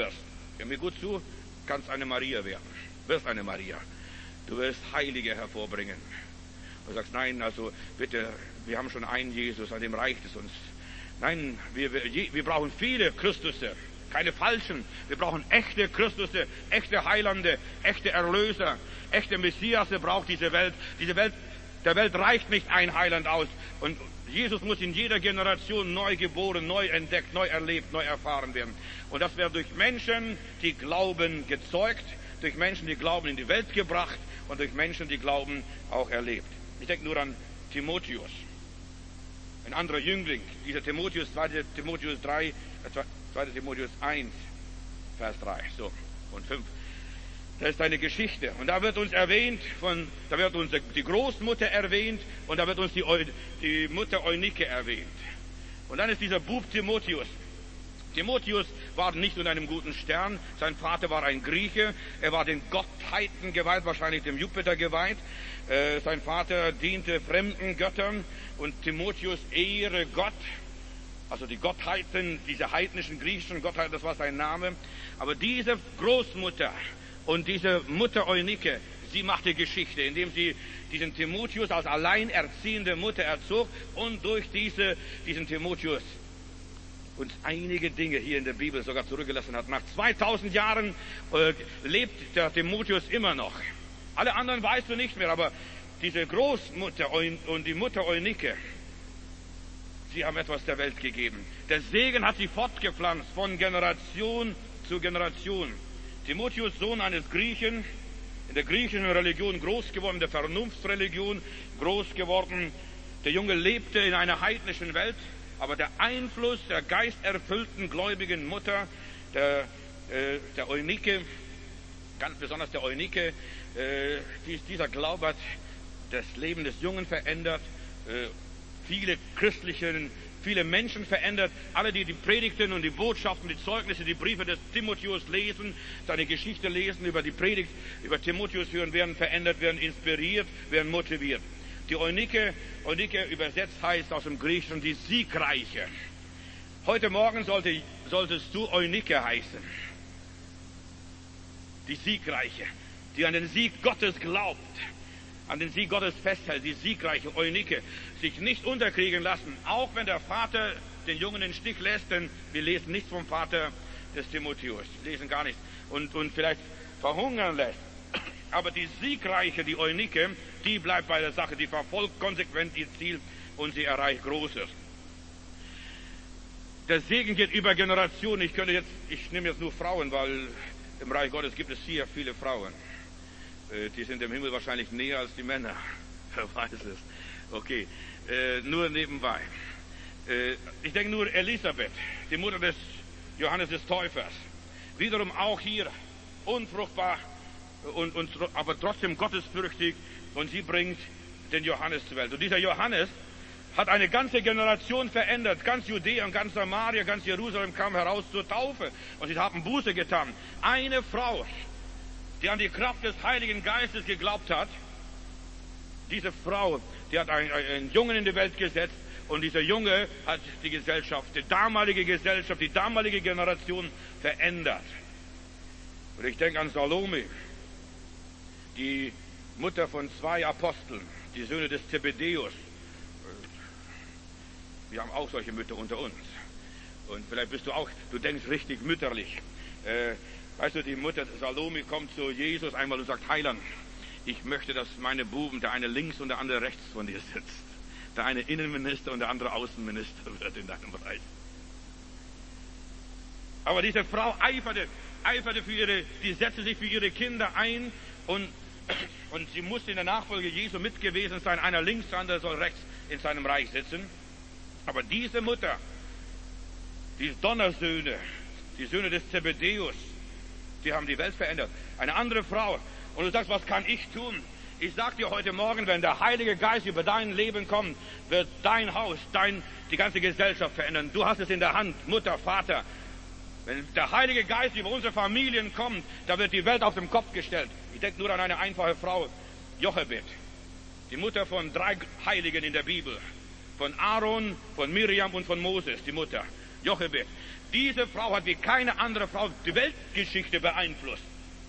hör mir gut zu, kannst eine Maria werden. Wirst eine Maria. Du wirst Heilige hervorbringen. Du sagst, nein, also bitte, wir haben schon einen Jesus, an dem reicht es uns. Nein, wir brauchen viele Christusse, keine falschen. Wir brauchen echte Christusse, echte Heilande, echte Erlöser, echte Messiasse braucht diese Welt. Der Welt reicht nicht ein Heiland aus. Und Jesus muss in jeder Generation neu geboren, neu entdeckt, neu erlebt, neu erfahren werden. Und das wird durch Menschen, die glauben, gezeugt, durch Menschen, die glauben, in die Welt gebracht und durch Menschen, die glauben, auch erlebt. Ich denke nur an Timotheus, ein anderer Jüngling. Dieser Timotheus, 2. Timotheus 1, Vers 3 so, und 5. Das ist eine Geschichte. Und da wird uns erwähnt, da wird uns die Großmutter erwähnt und da wird uns die Mutter Eunike erwähnt. Und dann ist dieser Bub Timotheus. Timotheus war nicht unter einem guten Stern. Sein Vater war ein Grieche. Er war den Gottheiten geweiht, wahrscheinlich dem Jupiter geweiht. Sein Vater diente fremden Göttern und Timotheus ehre Gott. Also die Gottheiten, diese heidnischen griechischen Gottheiten, das war sein Name. Aber diese Großmutter und diese Mutter Eunike, sie machte Geschichte, indem sie diesen Timotheus als alleinerziehende Mutter erzog und durch diesen Timotheus uns einige Dinge hier in der Bibel sogar zurückgelassen hat. Nach 2000 Jahren lebt der Timotheus immer noch. Alle anderen weißt du nicht mehr, aber diese Großmutter und die Mutter Eunike, sie haben etwas der Welt gegeben. Der Segen hat sie fortgepflanzt von Generation zu Generation. Timotheus, Sohn eines Griechen, in der griechischen Religion groß geworden, der Vernunftsreligion groß geworden. Der Junge lebte in einer heidnischen Welt, aber der Einfluss der geisterfüllten gläubigen Mutter, der Eunike, ganz besonders der Eunike, dieser Glaube hat das Leben des Jungen verändert, viele Menschen verändert. Alle, die die Predigten und die Botschaften, die Zeugnisse, die Briefe des Timotheus lesen, seine Geschichte lesen, über die Predigt, über Timotheus hören, werden verändert, werden inspiriert, werden motiviert. Die Eunike übersetzt heißt aus dem Griechischen die Siegreiche. Heute Morgen solltest du Eunike heißen. Die Siegreiche, die an den Sieg Gottes glaubt, an den Sieg Gottes festhält, die siegreiche Eunike, sich nicht unterkriegen lassen, auch wenn der Vater den Jungen in den Stich lässt, denn wir lesen nichts vom Vater des Timotheus, lesen gar nichts, und vielleicht verhungern lässt. Aber die siegreiche, die Eunike, die bleibt bei der Sache, die verfolgt konsequent ihr Ziel und sie erreicht Großes. Der Segen geht über Generationen. Ich nehme jetzt nur Frauen, weil im Reich Gottes gibt es hier viele Frauen. Die sind im Himmel wahrscheinlich näher als die Männer. Wer weiß es. Okay, nur nebenbei. Ich denke nur Elisabeth, die Mutter des Johannes des Täufers. Wiederum auch hier unfruchtbar, aber trotzdem gottesfürchtig. Und sie bringt den Johannes zur Welt. Und dieser Johannes hat eine ganze Generation verändert. Ganz Judäa und ganz Samaria, ganz Jerusalem kam heraus zur Taufe. Und sie haben Buße getan. Eine Frau, die an die Kraft des Heiligen Geistes geglaubt hat, diese Frau, die hat einen Jungen in die Welt gesetzt und dieser Junge hat die damalige Gesellschaft, die damalige Generation verändert. Und ich denke an Salome, die Mutter von 2 Aposteln, die Söhne des Zebedäus. Wir haben auch solche Mütter unter uns. Und vielleicht du denkst richtig mütterlich. Weißt du, die Mutter Salome kommt zu Jesus einmal und sagt, Heiland, ich möchte, dass meine Buben, der eine links und der andere rechts von dir sitzt. Der eine Innenminister und der andere Außenminister wird in deinem Reich. Aber diese Frau eiferte die setzte sich für ihre Kinder ein und sie musste in der Nachfolge Jesu mit gewesen sein. Einer links, der andere soll rechts in seinem Reich sitzen. Aber diese Mutter, die Donnersöhne, die Söhne des Zebedäus, die haben die Welt verändert. Eine andere Frau. Und du sagst, was kann ich tun? Ich sag dir heute Morgen, wenn der Heilige Geist über dein Leben kommt, wird dein Haus, die ganze Gesellschaft verändern. Du hast es in der Hand, Mutter, Vater. Wenn der Heilige Geist über unsere Familien kommt, da wird die Welt auf den Kopf gestellt. Ich denke nur an eine einfache Frau, Jochebed, die Mutter von 3 Heiligen in der Bibel. Von Aaron, von Miriam und von Moses, die Mutter. Jochebed. Diese Frau hat wie keine andere Frau die Weltgeschichte beeinflusst.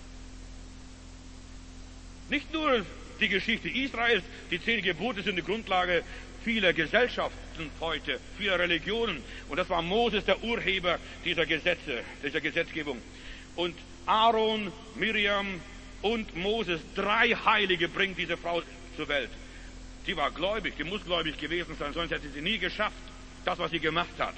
Nicht nur die Geschichte Israels, die 10 Gebote sind die Grundlage vieler Gesellschaften heute, vieler Religionen. Und das war Moses, der Urheber dieser Gesetze, dieser Gesetzgebung. Und Aaron, Miriam und Moses, 3 Heilige bringt diese Frau zur Welt. Sie war gläubig, die muss gläubig gewesen sein, sonst hätte sie nie geschafft, das, was sie gemacht hat.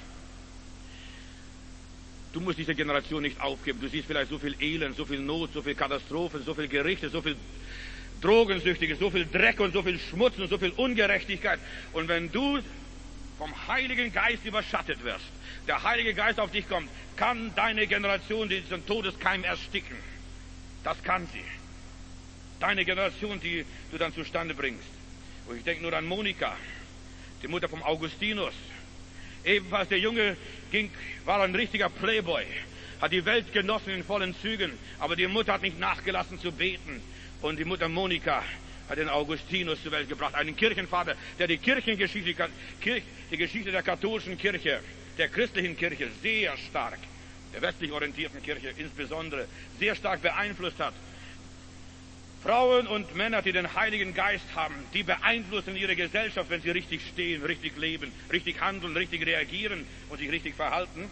Du musst diese Generation nicht aufgeben. Du siehst vielleicht so viel Elend, so viel Not, so viel Katastrophen, so viel Gerichte, so viel Drogensüchtige, so viel Dreck und so viel Schmutz und so viel Ungerechtigkeit. Und wenn du vom Heiligen Geist überschattet wirst, der Heilige Geist auf dich kommt, kann deine Generation diesen Todeskeim ersticken. Das kann sie. Deine Generation, die du dann zustande bringst. Und ich denke nur an Monika, die Mutter vom Augustinus. Ebenfalls der Junge war ein richtiger Playboy, hat die Welt genossen in vollen Zügen, aber die Mutter hat nicht nachgelassen zu beten. Und die Mutter Monika hat den Augustinus zur Welt gebracht, einen Kirchenvater, der die Kirchengeschichte, die Geschichte der katholischen Kirche, der christlichen Kirche sehr stark, der westlich orientierten Kirche insbesondere, sehr stark beeinflusst hat. Frauen und Männer, die den Heiligen Geist haben, die beeinflussen ihre Gesellschaft, wenn sie richtig stehen, richtig leben, richtig handeln, richtig reagieren und sich richtig verhalten.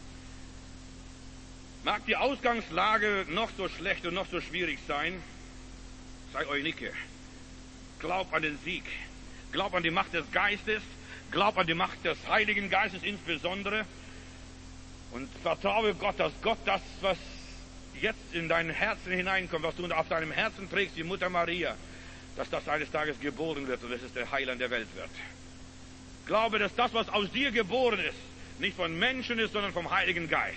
Mag die Ausgangslage noch so schlecht und noch so schwierig sein, sei Eunicke. Glaub an den Sieg. Glaub an die Macht des Geistes. Glaub an die Macht des Heiligen Geistes insbesondere. Und vertraue Gott, dass Gott das, was jetzt in dein Herzen hineinkommt, was du auf deinem Herzen trägst, die Mutter Maria, dass das eines Tages geboren wird und dass es der Heiland der Welt wird. Glaube, dass das, was aus dir geboren ist, nicht von Menschen ist, sondern vom Heiligen Geist.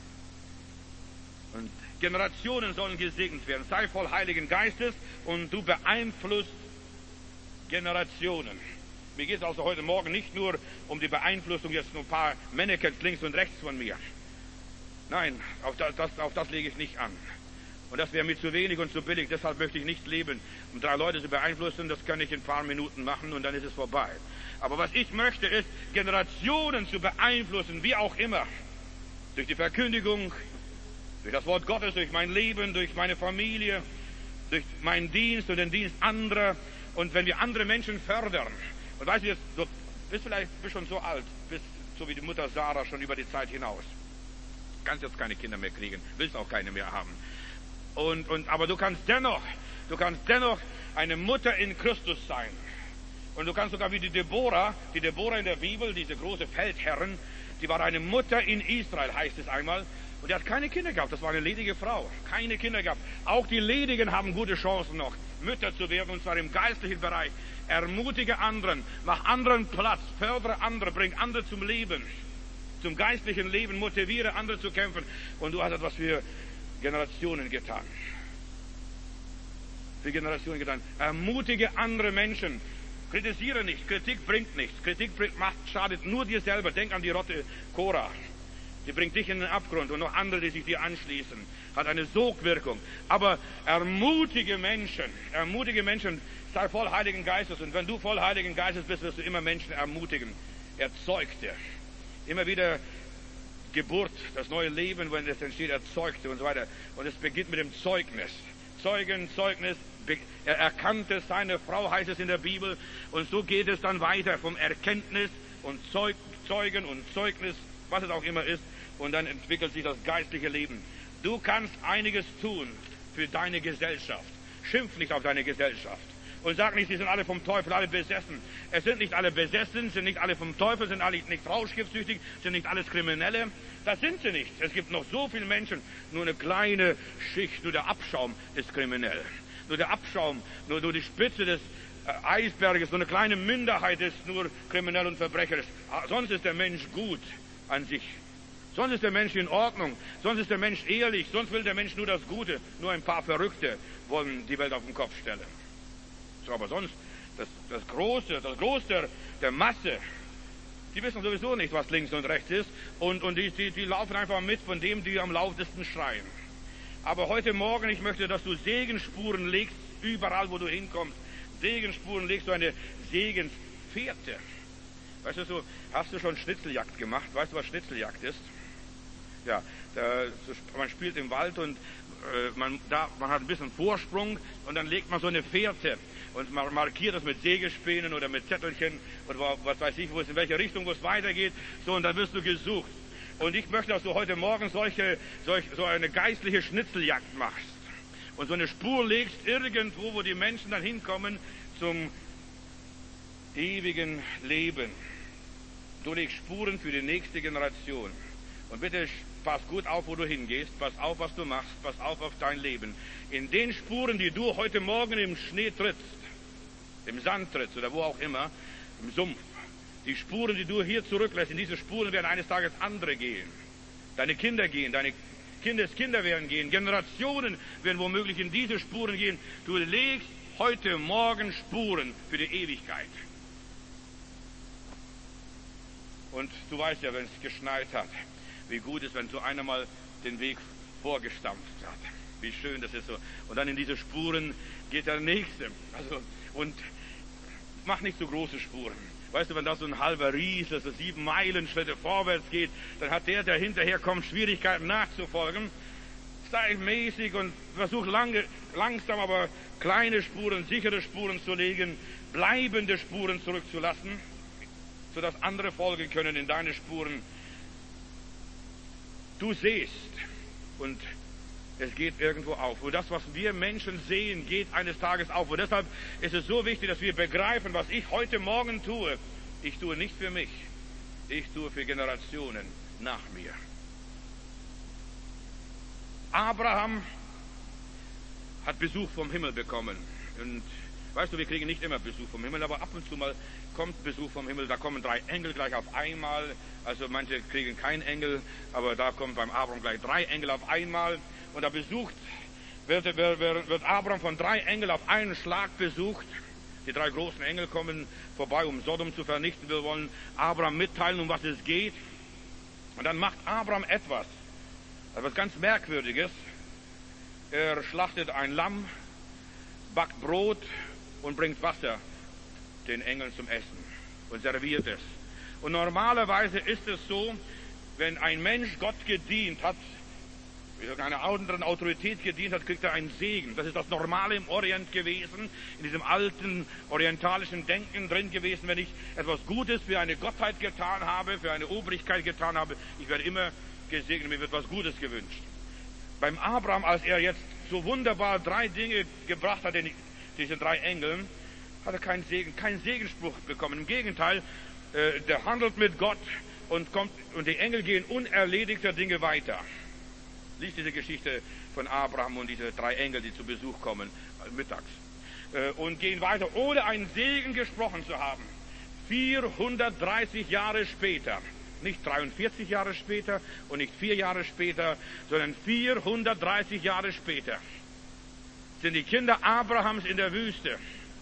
Und Generationen sollen gesegnet werden. Sei voll Heiligen Geistes und du beeinflusst Generationen. Mir geht es also heute Morgen nicht nur um die Beeinflussung jetzt nur ein paar Mannequins links und rechts von mir. Nein, auf das lege ich nicht an. Und das wäre mir zu wenig und zu billig. Deshalb möchte ich nicht leben, um 3 Leute zu beeinflussen. Das kann ich in ein paar Minuten machen und dann ist es vorbei. Aber was ich möchte, ist, Generationen zu beeinflussen, wie auch immer. Durch die Verkündigung, durch das Wort Gottes, durch mein Leben, durch meine Familie, durch meinen Dienst und den Dienst anderer. Und wenn wir andere Menschen fördern, und weißt du, du bist vielleicht schon so alt, bist so wie die Mutter Sarah schon über die Zeit hinaus. Kannst jetzt keine Kinder mehr kriegen, willst auch keine mehr haben. Aber du kannst dennoch eine Mutter in Christus sein. Und du kannst sogar wie die Deborah in der Bibel, diese große Feldherrin, die war eine Mutter in Israel, heißt es einmal. Und die hat keine Kinder gehabt, das war eine ledige Frau, keine Kinder gehabt. Auch die Ledigen haben gute Chancen noch, Mütter zu werden, und zwar im geistlichen Bereich. Ermutige anderen, mach anderen Platz, fördere andere, bring andere zum Leben, zum geistlichen Leben, motiviere andere zu kämpfen. Und du hast etwas für Generationen getan. Für Generationen getan. Ermutige andere Menschen. Kritisiere nicht. Kritik bringt nichts. Kritik schadet nur dir selber. Denk an die Rotte Korah. Sie bringt dich in den Abgrund, und noch andere, die sich dir anschließen. Hat eine Sogwirkung. Aber ermutige Menschen, sei voll Heiligen Geistes. Und wenn du voll Heiligen Geistes bist, wirst du immer Menschen ermutigen. Erzeugte. Immer wieder Geburt, das neue Leben, wenn es entsteht, erzeugte und so weiter. Und es beginnt mit dem Zeugnis. Zeugnis. Er erkannte seine Frau, heißt es in der Bibel. Und so geht es dann weiter vom Erkenntnis und Zeugen und Zeugnis, was es auch immer ist. Und dann entwickelt sich das geistliche Leben. Du kannst einiges tun für deine Gesellschaft. Schimpf nicht auf deine Gesellschaft. Und sag nicht, sie sind alle vom Teufel, alle besessen. Es sind nicht alle besessen, sind nicht alle vom Teufel, sind alle nicht rauschgiftsüchtig, sind nicht alles Kriminelle. Das sind sie nicht. Es gibt noch so viele Menschen. Nur eine kleine Schicht, nur der Abschaum ist kriminell. Nur der Abschaum, nur die Spitze des Eisberges, nur eine kleine Minderheit ist nur kriminell und verbrecherisch. Sonst ist der Mensch gut an sich. Sonst ist der Mensch in Ordnung. Sonst ist der Mensch ehrlich. Sonst will der Mensch nur das Gute. Nur ein paar Verrückte wollen die Welt auf den Kopf stellen. So, aber sonst, das Große der Masse, die wissen sowieso nicht, was links und rechts ist. Und die laufen einfach mit von dem, die am lautesten schreien. Aber heute Morgen, ich möchte, dass du Segensspuren legst, überall, wo du hinkommst. Segensspuren legst, du eine Segensfährte. Weißt du, so, hast du schon Schnitzeljagd gemacht? Weißt du, was Schnitzeljagd ist? Ja, man spielt im Wald und man hat ein bisschen Vorsprung und dann legt man so eine Fährte und man markiert das mit Sägespänen oder mit Zettelchen oder was weiß ich, in welche Richtung es weitergeht. So, und dann wirst du gesucht. Und ich möchte, dass du heute Morgen so eine geistliche Schnitzeljagd machst und so eine Spur legst irgendwo, wo die Menschen dann hinkommen zum ewigen Leben. Du legst Spuren für die nächste Generation. Und bitte pass gut auf, wo du hingehst, pass auf, was du machst, pass auf dein Leben. In den Spuren, die du heute Morgen im Schnee trittst, im Sand trittst oder wo auch immer, im Sumpf, die Spuren, die du hier zurücklässt, in diese Spuren werden eines Tages andere gehen. Deine Kinder gehen, deine Kindeskinder werden gehen, Generationen werden womöglich in diese Spuren gehen. Du legst heute Morgen Spuren für die Ewigkeit. Und du weißt ja, wenn es geschneit hat, wie gut ist, wenn so einer mal den Weg vorgestampft hat. Wie schön das ist so. Und dann in diese Spuren geht der Nächste. Und mach nicht so große Spuren. Weißt du, wenn da so ein halber Riese, so 7 Meilenschritte vorwärts geht, dann hat der hinterherkommt, Schwierigkeiten nachzufolgen. Sei mäßig und versuch langsam, aber kleine Spuren, sichere Spuren zu legen, bleibende Spuren zurückzulassen, sodass andere folgen können in deine Spuren. Du siehst und es geht irgendwo auf. Und das, was wir Menschen sehen, geht eines Tages auf. Und deshalb ist es so wichtig, dass wir begreifen, was ich heute Morgen tue. Ich tue nicht für mich. Ich tue für Generationen nach mir. Abraham hat Besuch vom Himmel bekommen. Und weißt du, wir kriegen nicht immer Besuch vom Himmel, aber ab und zu mal kommt Besuch vom Himmel. Da kommen 3 Engel gleich auf einmal. Also manche kriegen keinen Engel, aber da kommen beim Abraham gleich 3 Engel auf einmal. Und da wird Abraham von 3 Engeln auf einen Schlag besucht. Die 3 großen Engel kommen vorbei, um Sodom zu vernichten. Wir wollen Abraham mitteilen, um was es geht. Und dann macht Abraham etwas ganz Merkwürdiges. Er schlachtet ein Lamm, backt Brot und bringt Wasser den Engeln zum Essen und serviert es. Und normalerweise ist es so, wenn ein Mensch Gott gedient hat, einer anderen Autorität gedient hat, kriegt er einen Segen. Das ist das Normale im Orient gewesen, in diesem alten orientalischen Denken drin gewesen. Wenn ich etwas Gutes für eine Gottheit getan habe, für eine Obrigkeit getan habe, ich werde immer gesegnet, mir wird was Gutes gewünscht. Beim Abraham, als er jetzt so wunderbar 3 Dinge gebracht hat, diese 3 Engeln, hat er keinen Segenspruch bekommen. Im Gegenteil, der handelt mit Gott und die Engel gehen unerledigter Dinge weiter. Lies diese Geschichte von Abraham und diese 3 Engel, die zu Besuch kommen, mittags. Und gehen weiter, ohne einen Segen gesprochen zu haben. 430 Jahre später, nicht 43 Jahre später und nicht 4 Jahre später, sondern 430 Jahre später sind die Kinder Abrahams in der Wüste,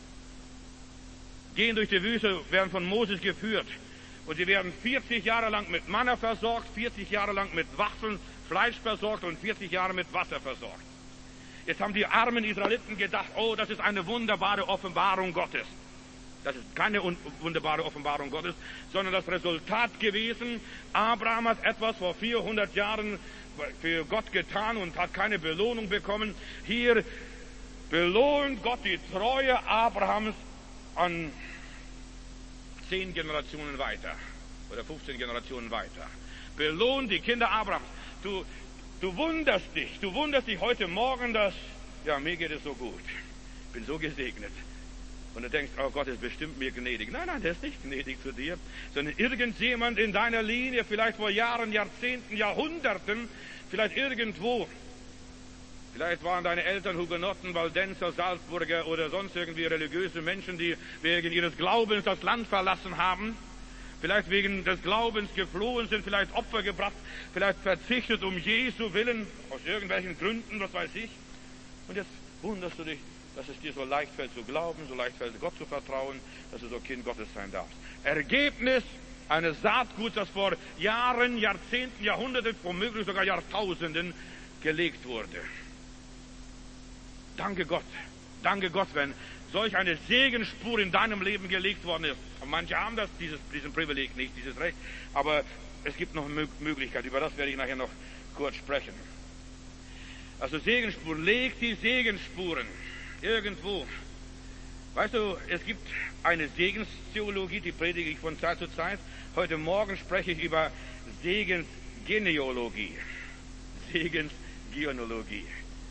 gehen durch die Wüste, werden von Moses geführt und sie werden 40 Jahre lang mit Manna versorgt, 40 Jahre lang mit Wachteln, Fleisch versorgt und 40 Jahre mit Wasser versorgt. Jetzt haben die armen Israeliten gedacht, oh, das ist eine wunderbare Offenbarung Gottes. Das ist keine wunderbare Offenbarung Gottes, sondern das Resultat gewesen, Abraham hat etwas vor 400 Jahren für Gott getan und hat keine Belohnung bekommen. Hier belohnt Gott die Treue Abrahams an 10 Generationen weiter oder 15 Generationen weiter. Belohnt die Kinder Abrahams. Du wunderst dich heute Morgen, dass, ja, mir geht es so gut. Ich bin so gesegnet. Und du denkst, oh Gott ist bestimmt mir gnädig. Nein, der ist nicht gnädig zu dir, sondern irgendjemand in deiner Linie, vielleicht vor Jahren, Jahrzehnten, Jahrhunderten, vielleicht irgendwo. Vielleicht waren deine Eltern Hugenotten, Waldenser, Salzburger oder sonst irgendwie religiöse Menschen, die wegen ihres Glaubens das Land verlassen haben. Vielleicht wegen des Glaubens geflohen sind, vielleicht Opfer gebracht, vielleicht verzichtet um Jesu Willen, aus irgendwelchen Gründen, was weiß ich. Und jetzt wunderst du dich, dass es dir so leicht fällt zu glauben, so leicht fällt Gott zu vertrauen, dass du so Kind Gottes sein darfst. Ergebnis eines Saatguts, das vor Jahren, Jahrzehnten, Jahrhunderten, womöglich sogar Jahrtausenden gelegt wurde. Danke Gott, wenn solch eine Segensspur in deinem Leben gelegt worden ist. Und manche haben diesen Privileg nicht, dieses Recht, aber es gibt noch eine Möglichkeit, über das werde ich nachher noch kurz sprechen. Also Segensspuren, leg die Segensspuren irgendwo. Weißt du, es gibt eine Segenstheologie, die predige ich von Zeit zu Zeit. Heute Morgen spreche ich über Segensgenealogie. Segensgenealogie.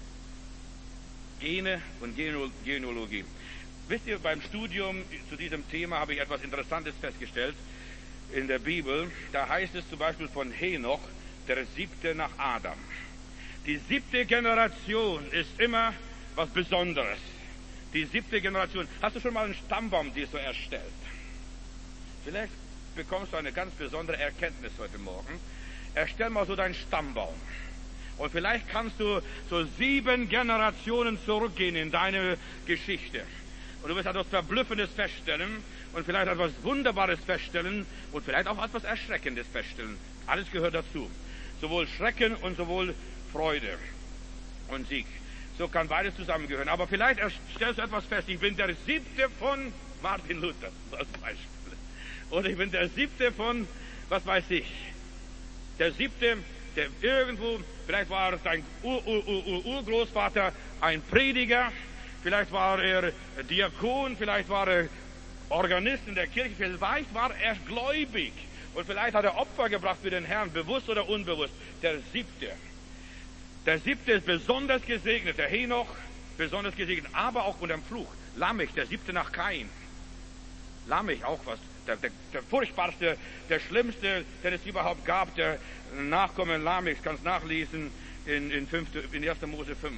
Gene und Genealogie. Wisst ihr, beim Studium zu diesem Thema habe ich etwas Interessantes festgestellt in der Bibel. Da heißt es zum Beispiel von Henoch, der 7. nach Adam. Die 7. Generation ist immer was Besonderes. Die 7. Generation. Hast du schon mal einen Stammbaum dir so erstellt? Vielleicht bekommst du eine ganz besondere Erkenntnis heute Morgen. Erstell mal so deinen Stammbaum. Und vielleicht kannst du so 7 Generationen zurückgehen in deine Geschichte. Und du wirst etwas Verblüffendes feststellen und vielleicht etwas Wunderbares feststellen und vielleicht auch etwas Erschreckendes feststellen. Alles gehört dazu. Sowohl Schrecken und sowohl Freude und Sieg. So kann beides zusammengehören. Aber vielleicht stellst du etwas fest. Ich bin der 7. von Martin Luther, als Beispiel. Oder ich bin der 7. von, was weiß ich, der 7., der irgendwo, vielleicht war dein Urgroßvater ein Prediger, vielleicht war er Diakon, vielleicht war er Organist in der Kirche, vielleicht war er gläubig und vielleicht hat er Opfer gebracht für den Herrn, bewusst oder unbewusst. Der 7. Der 7. ist besonders gesegnet, der Henoch besonders gesegnet, aber auch unter dem Fluch. Lamech, der 7. nach Kain. Lamech auch was. Der furchtbarste, der schlimmste, den es überhaupt gab, der Nachkommen Lamechs, kannst nachlesen in 1. Mose 5.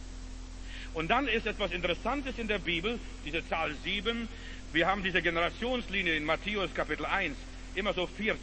Und dann ist etwas Interessantes in der Bibel, diese Zahl 7. Wir haben diese Generationslinie in Matthäus Kapitel 1, immer so 14.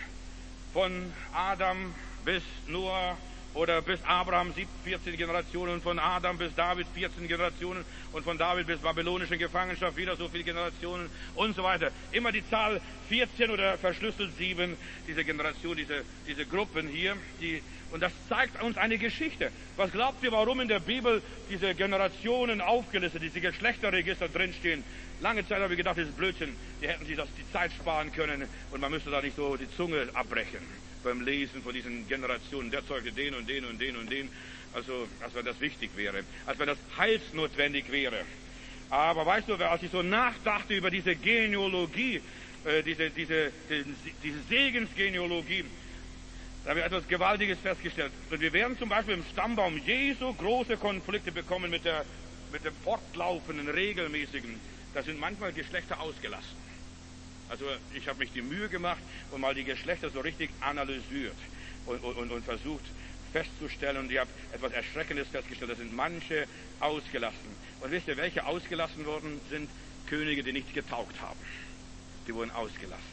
Von Adam bis Noah oder bis Abraham 14 Generationen, von Adam bis David 14 Generationen und von David bis babylonische Gefangenschaft wieder so viele Generationen und so weiter. Immer die Zahl 14 oder verschlüsselt 7, diese Generation, diese Gruppen hier, und das zeigt uns eine Geschichte. Was glaubt ihr, warum in der Bibel diese Generationen aufgelistet, diese Geschlechterregister drinstehen? Lange Zeit habe ich gedacht, das ist Blödsinn. Die hätten sich die Zeit sparen können und man müsste da nicht so die Zunge abbrechen beim Lesen von diesen Generationen. Der zeugte den und den und den und den. Also, als wenn das wichtig wäre, als wenn das heilsnotwendig wäre. Aber weißt du, als ich so nachdachte über diese Genealogie, diese Segensgenealogie, da habe ich etwas Gewaltiges festgestellt. Und wir werden zum Beispiel im Stammbaum Jesu große Konflikte bekommen mit dem fortlaufenden, regelmäßigen. Da sind manchmal Geschlechter ausgelassen. Also ich habe mich die Mühe gemacht und mal die Geschlechter so richtig analysiert und versucht festzustellen. Und ich habe etwas Erschreckendes festgestellt. Da sind manche ausgelassen. Und wisst ihr, welche ausgelassen worden sind? Könige, die nicht getaugt haben. Die wurden ausgelassen.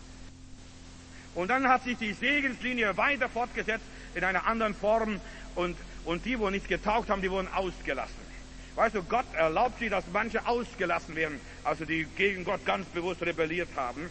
Und dann hat sich die Segenslinie weiter fortgesetzt in einer anderen Form. Und die, wo nicht getaugt haben, die wurden ausgelassen. Weißt du, Gott erlaubt sie, dass manche ausgelassen werden, also die gegen Gott ganz bewusst rebelliert haben.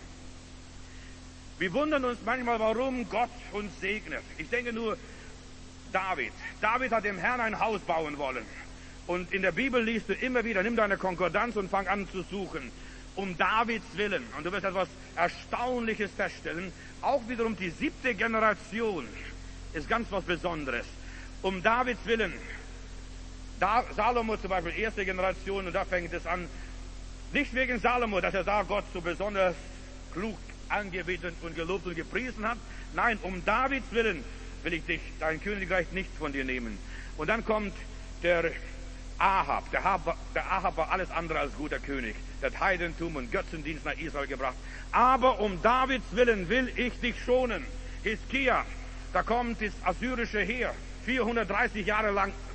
Wir wundern uns manchmal, warum Gott uns segnet. Ich denke nur, David. David hat dem Herrn ein Haus bauen wollen. Und in der Bibel liest du immer wieder, nimm deine Konkordanz und fang an zu suchen. Um Davids Willen. Und du wirst etwas Erstaunliches feststellen. Auch wiederum die 7. Generation ist ganz was Besonderes. Um Davids Willen. Salomo zum Beispiel, 1. Generation, und da fängt es an. Nicht wegen Salomo, dass er sah, Gott so besonders klug angebetet und gelobt und gepriesen hat. Nein, um Davids Willen will ich dein Königreich nicht von dir nehmen. Und dann kommt der Ahab. Der Ahab war alles andere als guter König. Der hat Heidentum und Götzendienst nach Israel gebracht. Aber um Davids Willen will ich dich schonen. Hiskia, da kommt das assyrische Heer. 430 Jahre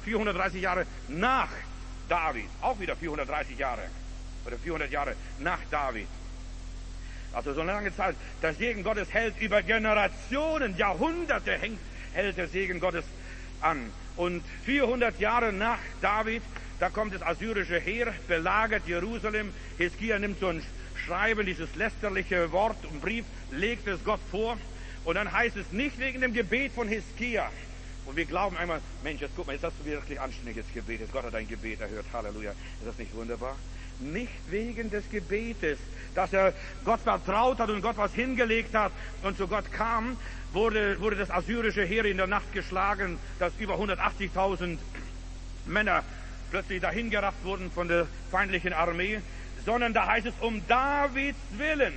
nach David. Auch wieder 430 Jahre. Oder 400 Jahre nach David. Also so eine lange Zeit. Der Segen Gottes hält über Generationen, Jahrhunderte hält der Segen Gottes an. Und 400 Jahre nach David, da kommt das assyrische Heer, belagert Jerusalem. Hiskia nimmt so ein Schreiben, dieses lästerliche Wort und Brief, legt es Gott vor. Und dann heißt es nicht wegen dem Gebet von Hiskia. Und wir glauben einmal, Mensch, jetzt guck mal, jetzt hast du wirklich anständiges Gebet. Jetzt Gott hat dein Gebet erhört. Halleluja. Ist das nicht wunderbar? Nicht wegen des Gebetes, dass er Gott vertraut hat und Gott was hingelegt hat und zu Gott kam, wurde das assyrische Heer in der Nacht geschlagen, dass über 180.000 Männer plötzlich dahingerafft wurden von der feindlichen Armee, sondern da heißt es um Davids Willen.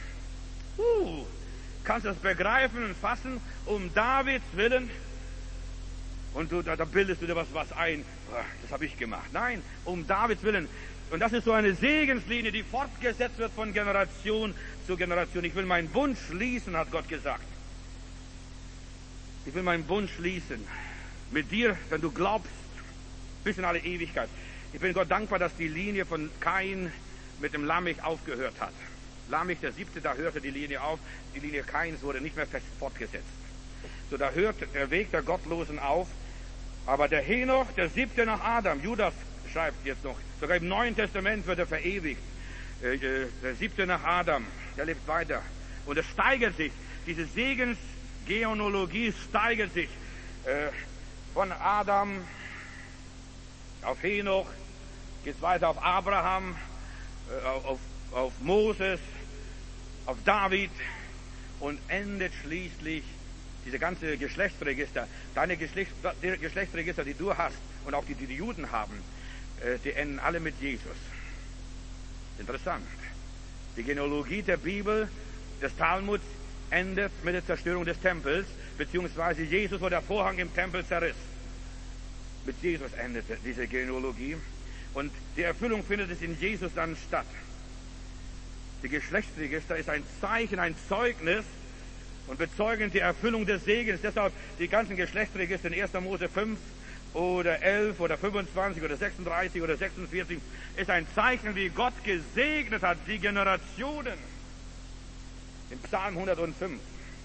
Kannst du das begreifen und fassen? Um Davids Willen. Und da bildest du dir was ein. Das habe ich gemacht. Nein, um Davids Willen. Und das ist so eine Segenslinie, die fortgesetzt wird von Generation zu Generation. Ich will meinen Bund schließen, hat Gott gesagt. Ich will meinen Bund schließen mit dir, wenn du glaubst, bis in alle Ewigkeit. Ich bin Gott dankbar, dass die Linie von Kain mit dem Lamech aufgehört hat. Lamech, der 7., da hörte die Linie auf. Die Linie Kains wurde nicht mehr fest fortgesetzt. So, da hört der Weg der Gottlosen auf. Aber der Henoch, der 7. nach Adam, Judas schreibt jetzt noch, sogar im Neuen Testament wird er verewigt. Der 7. nach Adam, der lebt weiter. Und es steigert sich, diese Segensgenealogie steigert sich von Adam auf Henoch, geht weiter auf Abraham, auf Moses, auf David und endet schließlich diese ganze Geschlechtsregister, deine Geschlechtsregister, die du hast und auch die Juden haben, die enden alle mit Jesus. Interessant. Die Genealogie der Bibel, des Talmuds, endet mit der Zerstörung des Tempels, beziehungsweise Jesus, wo der Vorhang im Tempel zerriss. Mit Jesus endete diese Genealogie und die Erfüllung findet es in Jesus dann statt. Die Geschlechtsregister ist ein Zeichen, ein Zeugnis und bezeugen die Erfüllung des Segens. Deshalb die ganzen Geschlechtsregister in 1. Mose 5 oder 11 oder 25 oder 36 oder 46 ist ein Zeichen, wie Gott gesegnet hat, die Generationen. In Psalm 105,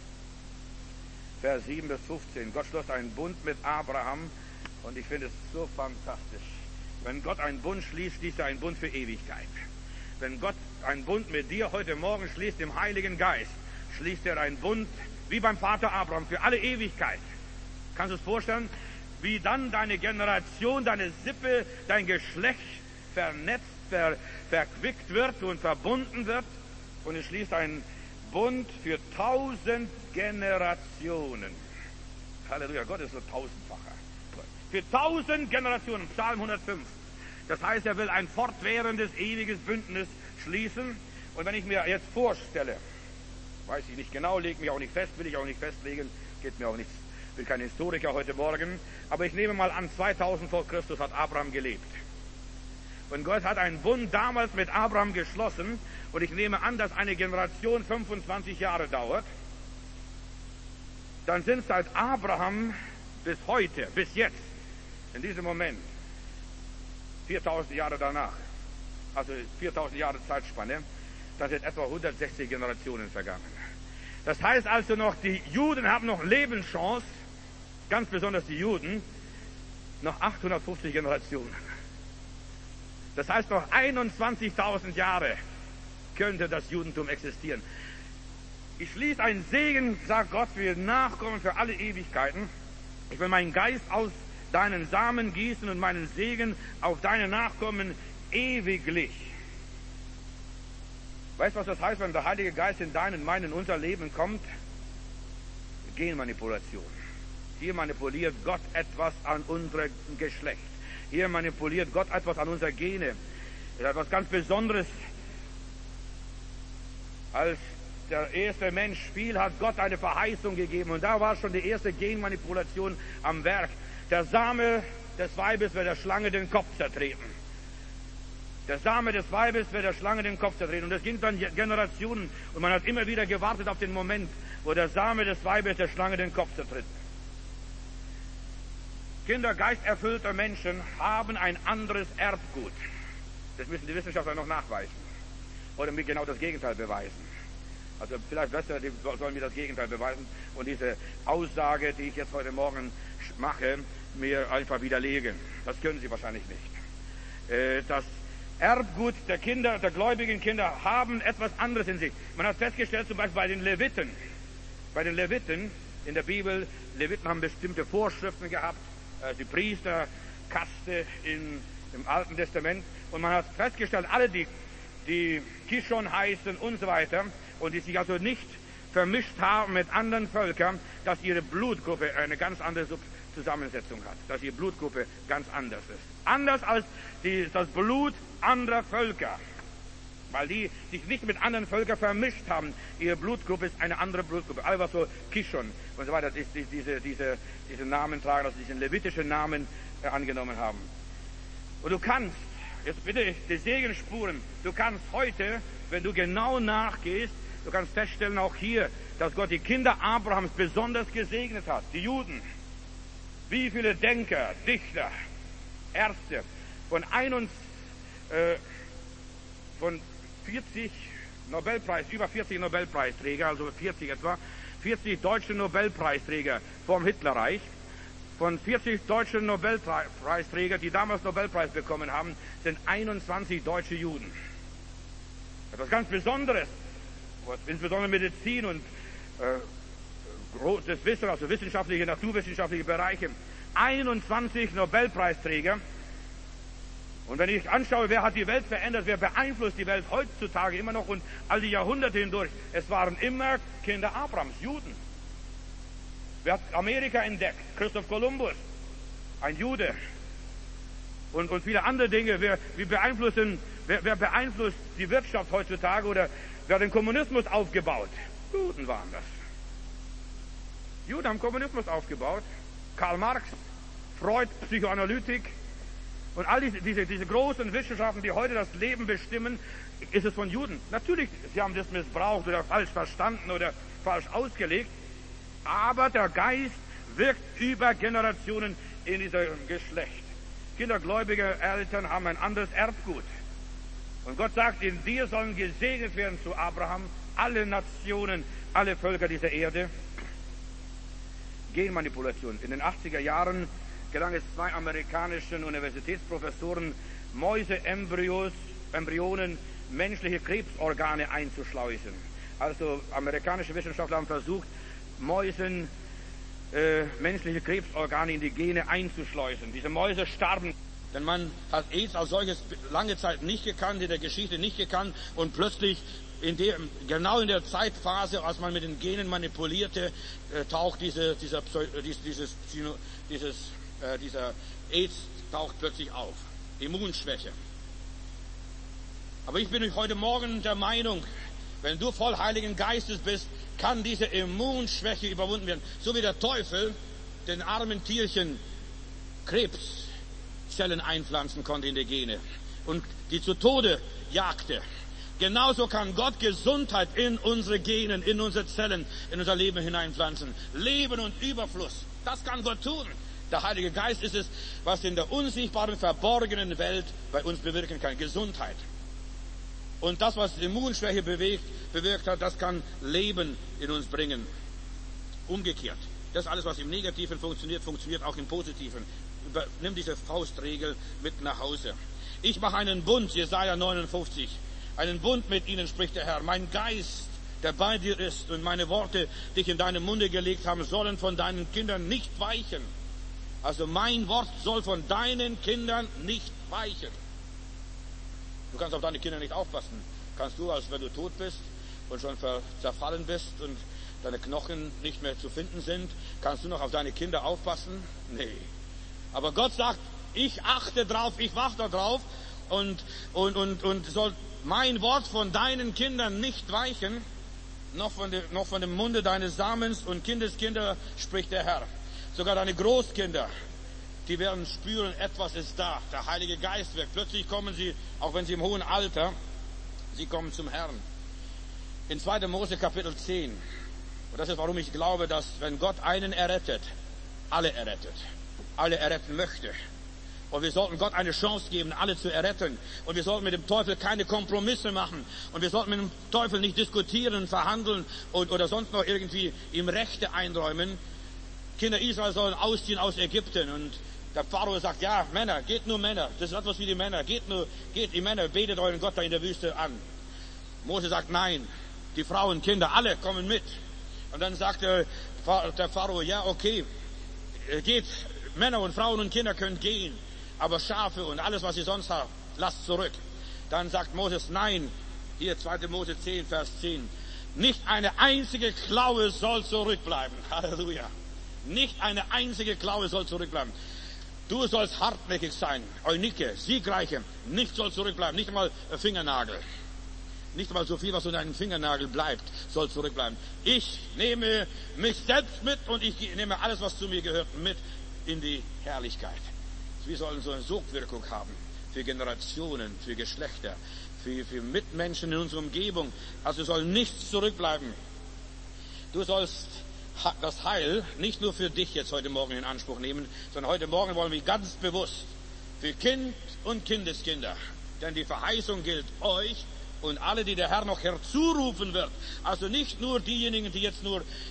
Vers 7 bis 15, Gott schloss einen Bund mit Abraham und ich finde es so fantastisch. Wenn Gott einen Bund schließt, schließt er einen Bund für Ewigkeit. Wenn Gott einen Bund mit dir heute Morgen schließt, im Heiligen Geist, schließt er einen Bund, wie beim Vater Abraham, für alle Ewigkeit. Kannst du es vorstellen, wie dann deine Generation, deine Sippe, dein Geschlecht vernetzt, verquickt wird und verbunden wird? Und es schließt einen Bund für 1000 Generationen. Halleluja, Gott ist so tausendfacher. Für 1000 Generationen, Psalm 105. Das heißt, er will ein fortwährendes, ewiges Bündnis schließen. Und wenn ich mir jetzt vorstelle, weiß ich nicht genau, lege mich auch nicht fest, will ich auch nicht festlegen, geht mir auch nichts, bin kein Historiker heute Morgen, aber ich nehme mal an, 2000 vor Christus hat Abraham gelebt. Und Gott hat einen Bund damals mit Abraham geschlossen und ich nehme an, dass eine Generation 25 Jahre dauert. Dann sind seit Abraham bis heute, bis jetzt, in diesem Moment, 4000 Jahre danach, also 4000 Jahre Zeitspanne, dann sind etwa 160 Generationen vergangen. Das heißt also noch, die Juden haben noch Lebenschance, ganz besonders die Juden, noch 850 Generationen. Das heißt, noch 21.000 Jahre könnte das Judentum existieren. Ich schließe einen Segen, sagt Gott, für Nachkommen, für alle Ewigkeiten. Ich will meinen Geist aus deinen Samen gießen und meinen Segen auf deine Nachkommen ewiglich. Weißt du, was das heißt, wenn der Heilige Geist in dein und mein, in unser Leben kommt? Genmanipulation. Hier manipuliert Gott etwas an unserem Geschlecht. Hier manipuliert Gott etwas an unserer Gene. Es ist etwas ganz Besonderes. Als der erste Mensch fiel, hat Gott eine Verheißung gegeben. Und da war schon die erste Genmanipulation am Werk. Der Same des Weibes wird der Schlange den Kopf zertreten. Der Same des Weibes wird der Schlange den Kopf zertreten. Und das ging dann Generationen. Und man hat immer wieder gewartet auf den Moment, wo der Same des Weibes der Schlange den Kopf zertritt. Kinder geisterfüllter Menschen haben ein anderes Erbgut. Das müssen die Wissenschaftler noch nachweisen. Oder mir genau das Gegenteil beweisen. Also vielleicht besser, die sollen mir das Gegenteil beweisen und diese Aussage, die ich jetzt heute Morgen mache, mir einfach widerlegen. Das können sie wahrscheinlich nicht. Das Erbgut der Kinder, der gläubigen Kinder, haben etwas anderes in sich. Man hat festgestellt, zum Beispiel bei den Leviten. Bei den Leviten in der Bibel, Leviten haben bestimmte Vorschriften gehabt. Die Priesterkaste in im Alten Testament. Und man hat festgestellt, alle, die Kishon heißen und so weiter, und die sich also nicht vermischt haben mit anderen Völkern, dass ihre Blutgruppe eine ganz andere Zusammensetzung hat, dass ihre Blutgruppe ganz anders ist. Anders als das Blut anderer Völker. Weil die sich nicht mit anderen Völkern vermischt haben. Ihre Blutgruppe ist eine andere Blutgruppe. Alle, was so Kishon und so weiter, diese Namen tragen, also diesen levitischen Namen angenommen haben. Und du kannst, jetzt bitte die Segenspuren, du kannst heute, wenn du genau nachgehst, du kannst feststellen, auch hier, dass Gott die Kinder Abrahams besonders gesegnet hat. Die Juden. Wie viele Denker, Dichter, Ärzte von 40 Nobelpreis, über 40 Nobelpreisträger, also 40 etwa, 40 deutsche Nobelpreisträger vom Hitlerreich, von 40 deutschen Nobelpreisträgern, die damals Nobelpreis bekommen haben, sind 21 deutsche Juden. Etwas ganz Besonderes, was insbesondere Medizin und großes Wissen, also wissenschaftliche, naturwissenschaftliche Bereiche, 21 Nobelpreisträger. Und wenn ich anschaue, wer hat die Welt verändert, wer beeinflusst die Welt heutzutage immer noch und all die Jahrhunderte hindurch, es waren immer Kinder Abrahams, Juden. Wer hat Amerika entdeckt? Christoph Kolumbus, ein Jude. Und viele andere Dinge. Wer beeinflusst die Wirtschaft heutzutage oder wer hat den Kommunismus aufgebaut? Juden waren das. Juden haben Kommunismus aufgebaut. Karl Marx, Freud, Psychoanalytik. Und all diese großen Wissenschaften, die heute das Leben bestimmen, ist es von Juden. Natürlich, sie haben das missbraucht oder falsch verstanden oder falsch ausgelegt. Aber der Geist wirkt über Generationen in diesem Geschlecht. Kindergläubige Eltern haben ein anderes Erbgut. Und Gott sagt, in dir sollen gesegnet werden zu Abraham alle Nationen, alle Völker dieser Erde. Genmanipulation. In den 80er Jahren gelang es 2 amerikanischen Universitätsprofessoren, Mäuseembryonen, menschliche Krebsorgane einzuschleusen. Also amerikanische Wissenschaftler haben versucht, Mäusen menschliche Krebsorgane in die Gene einzuschleusen. Diese Mäuse starben. Denn man hat AIDS als solches lange Zeit nicht gekannt, in der Geschichte nicht gekannt, und plötzlich genau in der Zeitphase, als man mit den Genen manipulierte, taucht dieser AIDS taucht plötzlich auf. Immunschwäche. Aber ich bin heute Morgen der Meinung, wenn du voll Heiligen Geistes bist, kann diese Immunschwäche überwunden werden. So wie der Teufel den armen Tierchen Krebszellen einpflanzen konnte in die Gene und die zu Tode jagte. Genauso kann Gott Gesundheit in unsere Genen, in unsere Zellen, in unser Leben hineinpflanzen. Leben und Überfluss. Das kann Gott tun. Der Heilige Geist ist es, was in der unsichtbaren, verborgenen Welt bei uns bewirken kann. Gesundheit. Und das, was Immunschwäche bewirkt hat, das kann Leben in uns bringen. Umgekehrt. Das alles, was im Negativen funktioniert, funktioniert auch im Positiven. Nimm diese Faustregel mit nach Hause. Ich mache einen Bund, Jesaja 59. Einen Bund mit ihnen, spricht der Herr. Mein Geist, der bei dir ist, und meine Worte, die ich in deine Munde gelegt habe, sollen von deinen Kindern nicht weichen. Also mein Wort soll von deinen Kindern nicht weichen. Du kannst auf deine Kinder nicht aufpassen. Kannst du, als wenn du tot bist und schon zerfallen bist und deine Knochen nicht mehr zu finden sind, kannst du noch auf deine Kinder aufpassen? Nee. Aber Gott sagt, ich achte drauf, ich wache da drauf und soll mein Wort von deinen Kindern nicht weichen, noch von dem Munde deines Samens und Kindeskinder, spricht der Herr. Sogar deine Großkinder, die werden spüren, etwas ist da. Der Heilige Geist wirkt. Plötzlich kommen sie, auch wenn sie im hohen Alter, sie kommen zum Herrn. In 2. Mose Kapitel 10. Und das ist, warum ich glaube, dass wenn Gott einen errettet, alle erretten möchte. Und wir sollten Gott eine Chance geben, alle zu erretten. Und wir sollten mit dem Teufel keine Kompromisse machen. Und wir sollten mit dem Teufel nicht diskutieren, verhandeln oder sonst noch irgendwie ihm Rechte einräumen. Kinder Israel sollen ausziehen aus Ägypten. Und der Pharao sagt, ja, Männer, geht nur Männer. Das ist etwas wie die Männer. Geht die Männer, betet euren Gott da in der Wüste an. Mose sagt, nein, die Frauen, Kinder, alle kommen mit. Und dann sagt der Pharao, ja, okay, geht, Männer und Frauen und Kinder können gehen. aber Schafe und alles, was ihr sonst habt, lasst zurück. Dann sagt Moses, nein, hier 2. Mose 10, Vers 10, nicht eine einzige Klaue soll zurückbleiben. Halleluja. Nicht eine einzige Klaue soll zurückbleiben. Du sollst hartnäckig sein, Eunike, siegreiche, nicht soll zurückbleiben, nicht einmal ein Fingernagel. Nicht einmal so viel, was unter einem Fingernagel bleibt, soll zurückbleiben. Ich nehme mich selbst mit und ich nehme alles, was zu mir gehört, mit in die Herrlichkeit. Wir sollen so eine Sogwirkung haben für Generationen, für Geschlechter, für Mitmenschen in unserer Umgebung. Also soll nichts zurückbleiben. Du sollst das Heil nicht nur für dich jetzt heute Morgen in Anspruch nehmen, sondern heute Morgen wollen wir ganz bewusst für Kind und Kindeskinder. Denn die Verheißung gilt euch und alle, die der Herr noch herzurufen wird. Also nicht nur diejenigen, die jetzt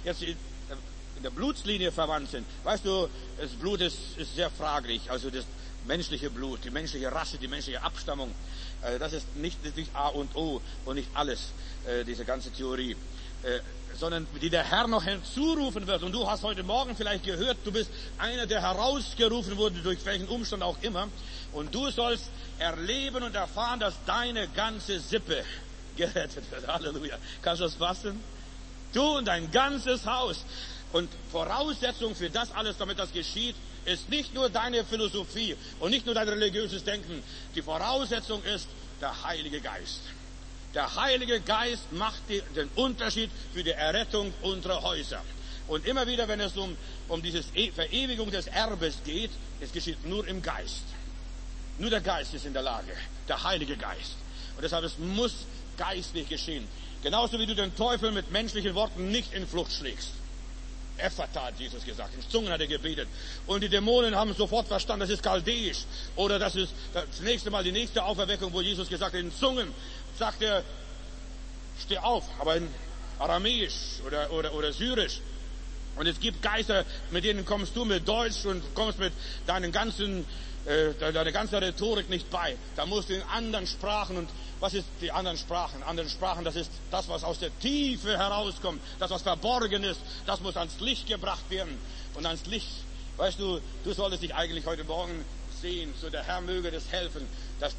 in der Blutslinie verwandt sind. Weißt du, das Blut ist sehr fraglich. Also das menschliche Blut, die menschliche Rasse, die menschliche Abstammung, das ist nicht A und O und nicht alles, diese ganze Theorie. Sondern die der Herr noch herzurufen wird. Und du hast heute Morgen vielleicht gehört, du bist einer, der herausgerufen wurde, durch welchen Umstand auch immer. Und du sollst erleben und erfahren, dass deine ganze Sippe gerettet wird. Halleluja. Kannst du das fassen? Du und dein ganzes Haus. Und Voraussetzung für das alles, damit das geschieht, ist nicht nur deine Philosophie und nicht nur dein religiöses Denken. Die Voraussetzung ist der Heilige Geist. Der Heilige Geist macht den Unterschied für die Errettung unserer Häuser. Und immer wieder, wenn es um diese Verewigung des Erbes geht, es geschieht nur im Geist. Nur der Geist ist in der Lage, der Heilige Geist. Und deshalb, es muss geistlich geschehen. Genauso wie du den Teufel mit menschlichen Worten nicht in Flucht schlägst. Ephata hat Jesus gesagt, in Zungen hat er gebetet. Und die Dämonen haben sofort verstanden, das ist chaldäisch. Oder das ist das nächste Mal die nächste Auferweckung, wo Jesus gesagt hat, in Zungen sagt er, steh auf, aber in Aramäisch oder Syrisch. Und es gibt Geister, mit denen kommst du mit Deutsch und kommst mit deiner ganzen Rhetorik nicht bei. Da musst du in anderen Sprachen. Und was ist die anderen Sprachen? Andere Sprachen, das ist das, was aus der Tiefe herauskommt. Das, was verborgen ist, das muss ans Licht gebracht werden. Und ans Licht, weißt du, du solltest dich eigentlich heute Morgen sehen, so der Herr möge das helfen, dass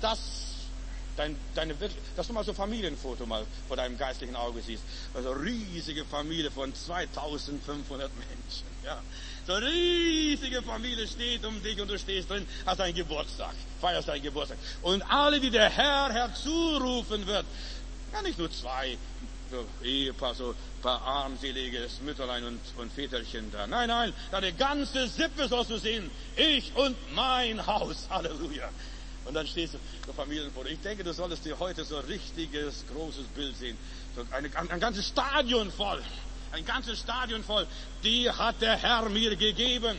dass du mal so ein Familienfoto mal vor deinem geistlichen Auge siehst. Also riesige Familie von 2500 Menschen. Ja. So eine riesige Familie steht um dich und du stehst drin, hast einen Geburtstag, feierst deinen Geburtstag. Und alle, die der Herr herzurufen wird, ja nicht nur zwei, so Ehepaar, so ein paar armseliges Mütterlein und Väterchen da. Nein, deine ganze Sippe sollst du sehen. Ich und mein Haus. Halleluja. Und dann stehst du so Familienfoto. Ich denke, du solltest dir heute so ein richtiges, großes Bild sehen. So ein ganzes Stadion voll. Ein ganzes Stadion voll. Die hat der Herr mir gegeben.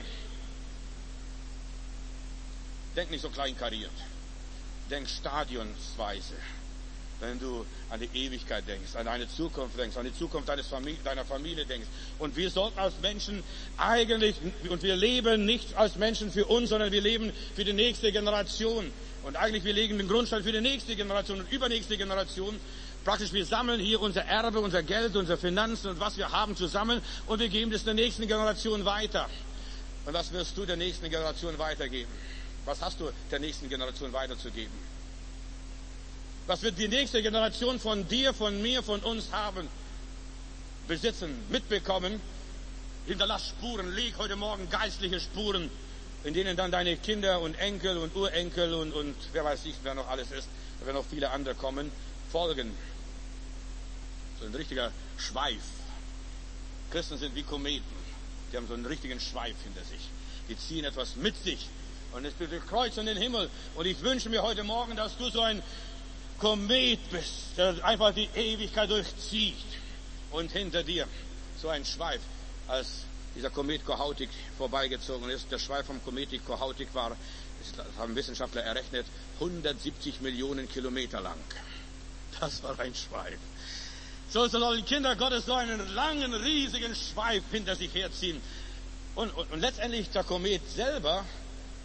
Denk nicht so kleinkariert. Denk stadionsweise. Wenn du an die Ewigkeit denkst, an deine Zukunft denkst, an die Zukunft deiner Familie denkst. Und wir sollten als Menschen eigentlich, und wir leben nicht als Menschen für uns, sondern wir leben für die nächste Generation. Und eigentlich, wir legen den Grundstein für die nächste Generation und übernächste Generation. Praktisch, wir sammeln hier unser Erbe, unser Geld, unsere Finanzen und was wir haben zusammen und wir geben das der nächsten Generation weiter. Und was wirst du der nächsten Generation weitergeben? Was hast du der nächsten Generation weiterzugeben? Was wird die nächste Generation von dir, von mir, von uns haben, besitzen, mitbekommen? Hinterlass Spuren, leg heute Morgen geistliche Spuren, in denen dann deine Kinder und Enkel und Urenkel und wer weiß nicht, wer noch alles ist, da werden noch viele andere kommen, folgen. So ein richtiger Schweif. Christen sind wie Kometen. Die haben so einen richtigen Schweif hinter sich. Die ziehen etwas mit sich. Und es durchkreuzen den Himmel. Und ich wünsche mir heute Morgen, dass du so ein Komet bist, der einfach die Ewigkeit durchzieht. Und hinter dir so ein Schweif, als dieser Komet Kohoutek vorbeigezogen ist. Der Schweif vom Komet Kohoutek war, das haben Wissenschaftler errechnet, 170 Millionen Kilometer lang. Das war ein Schweif. So sollen Kinder Gottes so einen langen, riesigen Schweif hinter sich herziehen. Und letztendlich der Komet selber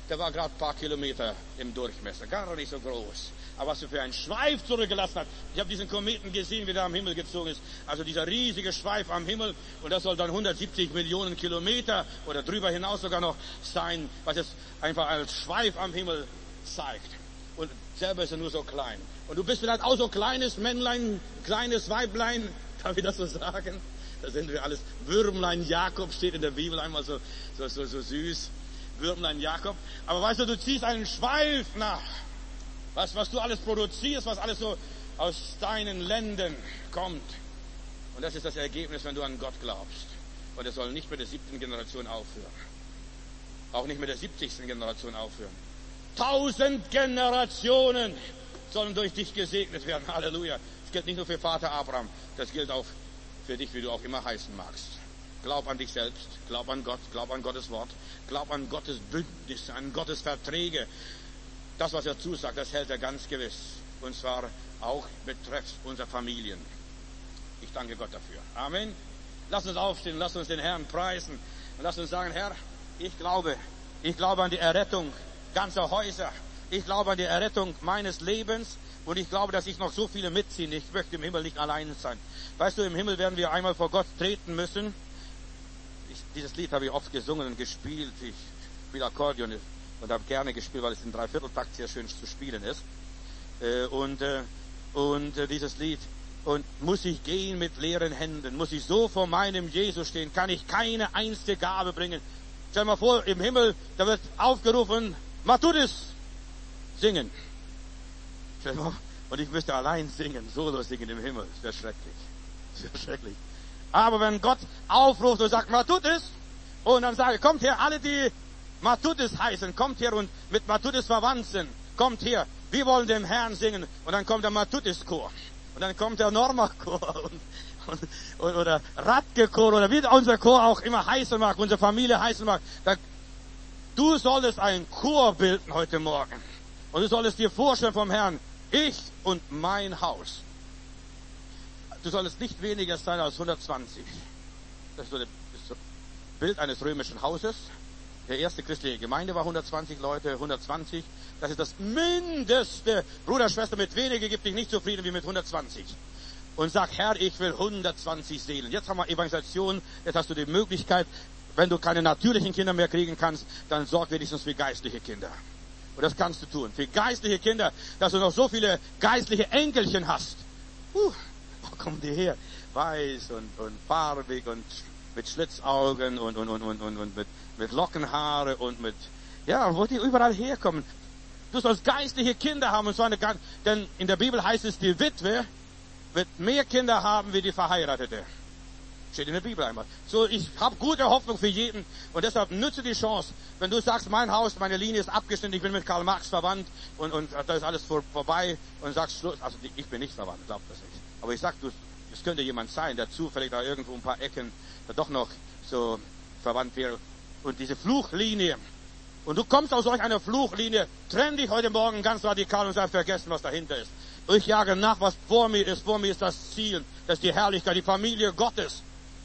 der war gerade ein paar Kilometer im Durchmesser, gar nicht so groß. Aber was er für einen Schweif zurückgelassen hat. Ich habe diesen Kometen gesehen, wie der am Himmel gezogen ist. Also dieser riesige Schweif am Himmel. Und das soll dann 170 Millionen Kilometer oder drüber hinaus sogar noch sein, was es einfach als Schweif am Himmel zeigt. Und selber ist er nur so klein. Und du bist vielleicht auch so kleines Männlein, kleines Weiblein, darf ich das so sagen? Da sind wir alles. Würmlein Jakob steht in der Bibel einmal so süß. Würmlein Jakob. Aber weißt du, du ziehst einen Schweif nach. Was du alles produzierst, was alles so aus deinen Lenden kommt. Und das ist das Ergebnis, wenn du an Gott glaubst. Und es soll nicht mit der 7. Generation aufhören. Auch nicht mit der 70. Generation aufhören. 1000 Generationen sollen durch dich gesegnet werden. Halleluja. Das gilt nicht nur für Vater Abraham. Das gilt auch für dich, wie du auch immer heißen magst. Glaub an dich selbst. Glaub an Gott. Glaub an Gottes Wort. Glaub an Gottes Bündnisse, an Gottes Verträge. Das, was er zusagt, das hält er ganz gewiss. Und zwar auch betreffs unserer Familien. Ich danke Gott dafür. Amen. Lass uns aufstehen, lass uns den Herrn preisen. Und lass uns sagen, Herr, ich glaube an die Errettung ganzer Häuser. Ich glaube an die Errettung meines Lebens. Und ich glaube, dass ich noch so viele mitziehen. Ich möchte im Himmel nicht allein sein. Weißt du, im Himmel werden wir einmal vor Gott treten müssen. Dieses Lied habe ich oft gesungen und gespielt. Ich spiele Akkordeon und habe gerne gespielt, weil es in Dreivierteltakt sehr schön zu spielen ist. Dieses Lied. Und muss ich gehen mit leeren Händen? Muss ich so vor meinem Jesus stehen? Kann ich keine einzige Gabe bringen? Stell dir mal vor, im Himmel, da wird aufgerufen, Matthäus singen. Stell dir mal, und ich müsste allein singen, solo singen im Himmel. Das wäre schrecklich. Das wäre schrecklich. Aber wenn Gott aufruft und sagt, Matthäus, und dann sage, kommt her, alle die Matthäus heißen, kommt her und mit Matthäus verwandt sind, kommt her, wir wollen dem Herrn singen. Und dann kommt der Matthäus-Chor. Und dann kommt der Norma-Chor oder Radke-Chor oder wie unser Chor auch immer heißen mag, unsere Familie heißen mag. Du solltest einen Chor bilden heute Morgen. Und du solltest dir vorstellen vom Herrn, ich und mein Haus. Du solltest nicht weniger sein als 120. Das ist so das Bild eines römischen Hauses. Der erste christliche Gemeinde war 120 Leute, 120. Das ist das Mindeste. Bruder, Schwester, mit weniger gibt dich nicht zufrieden wie mit 120. Und sag, Herr, ich will 120 Seelen. Jetzt haben wir Evangelisation, jetzt hast du die Möglichkeit, wenn du keine natürlichen Kinder mehr kriegen kannst, dann sorg wenigstens für geistliche Kinder. Und das kannst du tun. Für geistliche Kinder, dass du noch so viele geistliche Enkelchen hast. Wo kommen die her? Weiß und farbig und mit Schlitzaugen und mit Lockenhaare und mit, ja, wo die überall herkommen. Du sollst geistliche Kinder haben, und zwar denn in der Bibel heißt es, die Witwe wird mehr Kinder haben wie die Verheiratete. Steht in der Bibel einmal. So, ich habe gute Hoffnung für jeden und deshalb nütze die Chance. Wenn du sagst, mein Haus, meine Linie ist abgeschnitten, ich bin mit Karl Marx verwandt und da ist alles vorbei und sagst Schluss. Also ich bin nicht verwandt, glaub das nicht. Aber ich sag, es könnte jemand sein, der zufällig da irgendwo ein paar Ecken da doch noch so verwandt wäre. Und diese Fluchlinie. Und du kommst aus solch einer Fluchlinie, trenn dich heute Morgen ganz radikal und sag, vergessen, was dahinter ist. Ich jage nach, was vor mir ist. Vor mir ist das Ziel, das ist die Herrlichkeit, die Familie Gottes.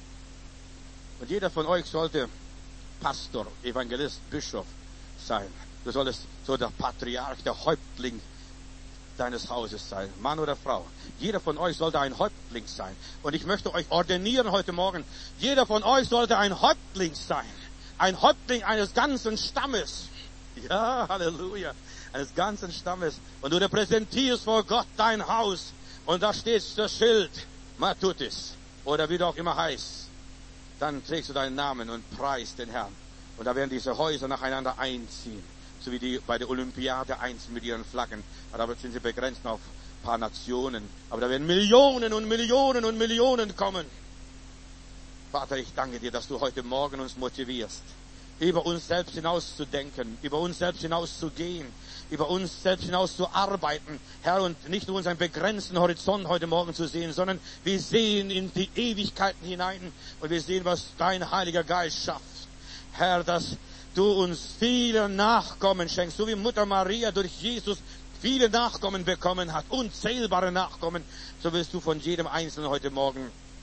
Und jeder von euch sollte Pastor, Evangelist, Bischof sein. Du solltest so der Patriarch, der Häuptling deines Hauses sein, Mann oder Frau. Jeder von euch sollte ein Häuptling sein. Und ich möchte euch ordinieren heute Morgen. Jeder von euch sollte ein Häuptling sein. Ein Häuptling eines ganzen Stammes. Ja, Halleluja. Eines ganzen Stammes. Und du repräsentierst vor Gott dein Haus. Und da steht das Schild, Matthäus. Oder wie du auch immer heißt. Dann trägst du deinen Namen und preist den Herrn. Und da werden diese Häuser nacheinander einziehen. So wie die bei der Olympiade einziehen mit ihren Flaggen. Aber da sind sie begrenzt auf ein paar Nationen. Aber da werden Millionen und Millionen und Millionen kommen. Vater, ich danke dir, dass du heute Morgen uns motivierst, über uns selbst hinaus zu denken, über uns selbst hinaus zu gehen, über uns selbst hinaus zu arbeiten, Herr, und nicht nur unseren begrenzten Horizont heute Morgen zu sehen, sondern wir sehen in die Ewigkeiten hinein und wir sehen, was dein Heiliger Geist schafft. Herr, dass du uns viele Nachkommen schenkst, so wie Mutter Maria durch Jesus viele Nachkommen bekommen hat, unzählbare Nachkommen, so wirst du von jedem Einzelnen heute Morgen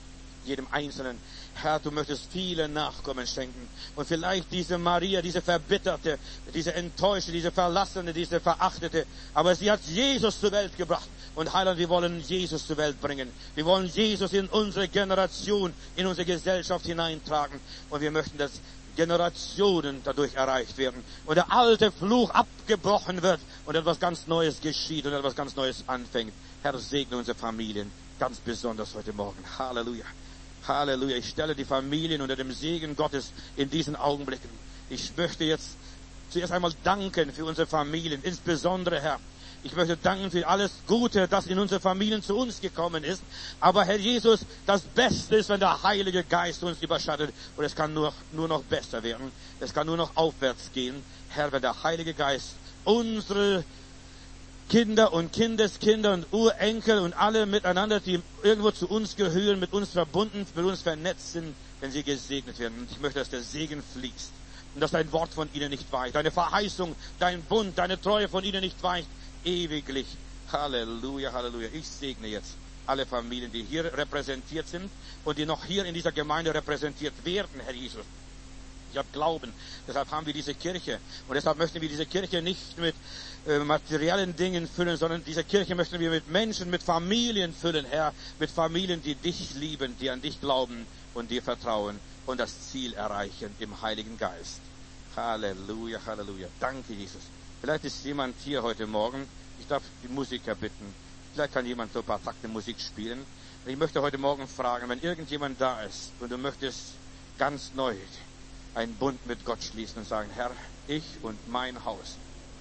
jedem Einzelnen. Herr, du möchtest viele Nachkommen schenken. Und vielleicht diese Maria, diese Verbitterte, diese Enttäuschte, diese Verlassene, diese Verachtete. Aber sie hat Jesus zur Welt gebracht. Und Heiland, wir wollen Jesus zur Welt bringen. Wir wollen Jesus in unsere Generation, in unsere Gesellschaft hineintragen. Und wir möchten, dass Generationen dadurch erreicht werden. Und der alte Fluch abgebrochen wird und etwas ganz Neues geschieht und etwas ganz Neues anfängt. Herr, segne unsere Familien ganz besonders heute Morgen. Halleluja. Halleluja. Ich stelle die Familien unter dem Segen Gottes in diesen Augenblicken. Ich möchte jetzt zuerst einmal danken für unsere Familien, insbesondere, Herr. Ich möchte danken für alles Gute, das in unsere Familien zu uns gekommen ist. Aber Herr Jesus, das Beste ist, wenn der Heilige Geist uns überschattet. Und es kann nur noch besser werden. Es kann nur noch aufwärts gehen. Herr, wenn der Heilige Geist unsere Kinder und Kindeskinder und Urenkel und alle miteinander, die irgendwo zu uns gehören, mit uns verbunden, mit uns vernetzt sind, wenn sie gesegnet werden. Und ich möchte, dass der Segen fließt. Und dass dein Wort von ihnen nicht weicht. Deine Verheißung, dein Bund, deine Treue von ihnen nicht weicht. Ewiglich. Halleluja, Halleluja. Ich segne jetzt alle Familien, die hier repräsentiert sind und die noch hier in dieser Gemeinde repräsentiert werden, Herr Jesus. Ich habe Glauben, deshalb haben wir diese Kirche. Und deshalb möchten wir diese Kirche nicht mit materiellen Dingen füllen, sondern diese Kirche möchten wir mit Menschen, mit Familien füllen, Herr. Mit Familien, die dich lieben, die an dich glauben und dir vertrauen und das Ziel erreichen im Heiligen Geist. Halleluja, Halleluja. Danke, Jesus. Vielleicht ist jemand hier heute Morgen. Ich darf die Musiker bitten. Vielleicht kann jemand so ein paar Takte Musik spielen. Und ich möchte heute Morgen fragen, wenn irgendjemand da ist und du möchtest ganz neu einen Bund mit Gott schließen und sagen, Herr, ich und mein Haus,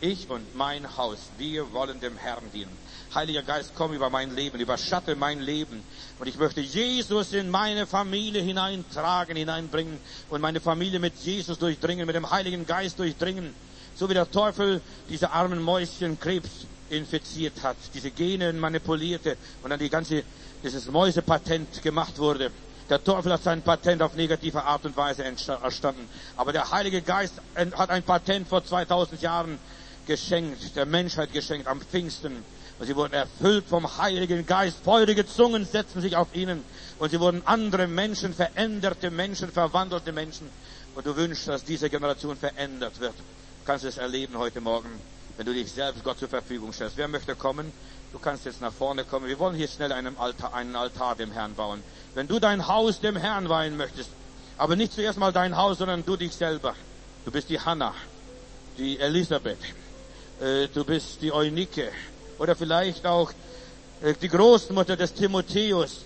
wir wollen dem Herrn dienen. Heiliger Geist, komm über mein Leben, überschatte mein Leben. Und ich möchte Jesus in meine Familie hineintragen, hineinbringen und meine Familie mit Jesus durchdringen, mit dem Heiligen Geist durchdringen. So wie der Teufel diese armen Mäuschen Krebs infiziert hat, diese Gene manipulierte und dann dieses Mäusepatent gemacht wurde. Der Teufel hat sein Patent auf negative Art und Weise erstanden. Aber der Heilige Geist hat ein Patent vor 2000 Jahren geschenkt, der Menschheit geschenkt, am Pfingsten. Und sie wurden erfüllt vom Heiligen Geist. Feurige Zungen setzten sich auf ihnen. Und sie wurden andere Menschen, veränderte Menschen, verwandelte Menschen. Und du wünschst, dass diese Generation verändert wird. Du kannst es erleben heute Morgen, wenn du dich selbst Gott zur Verfügung stellst. Wer möchte kommen? Du kannst jetzt nach vorne kommen. Wir wollen hier schnell einen Altar dem Herrn bauen. Wenn du dein Haus dem Herrn weihen möchtest, aber nicht zuerst mal dein Haus, sondern du dich selber. Du bist die Hannah, die Elisabeth, du bist die Eunike oder vielleicht auch die Großmutter des Timotheus.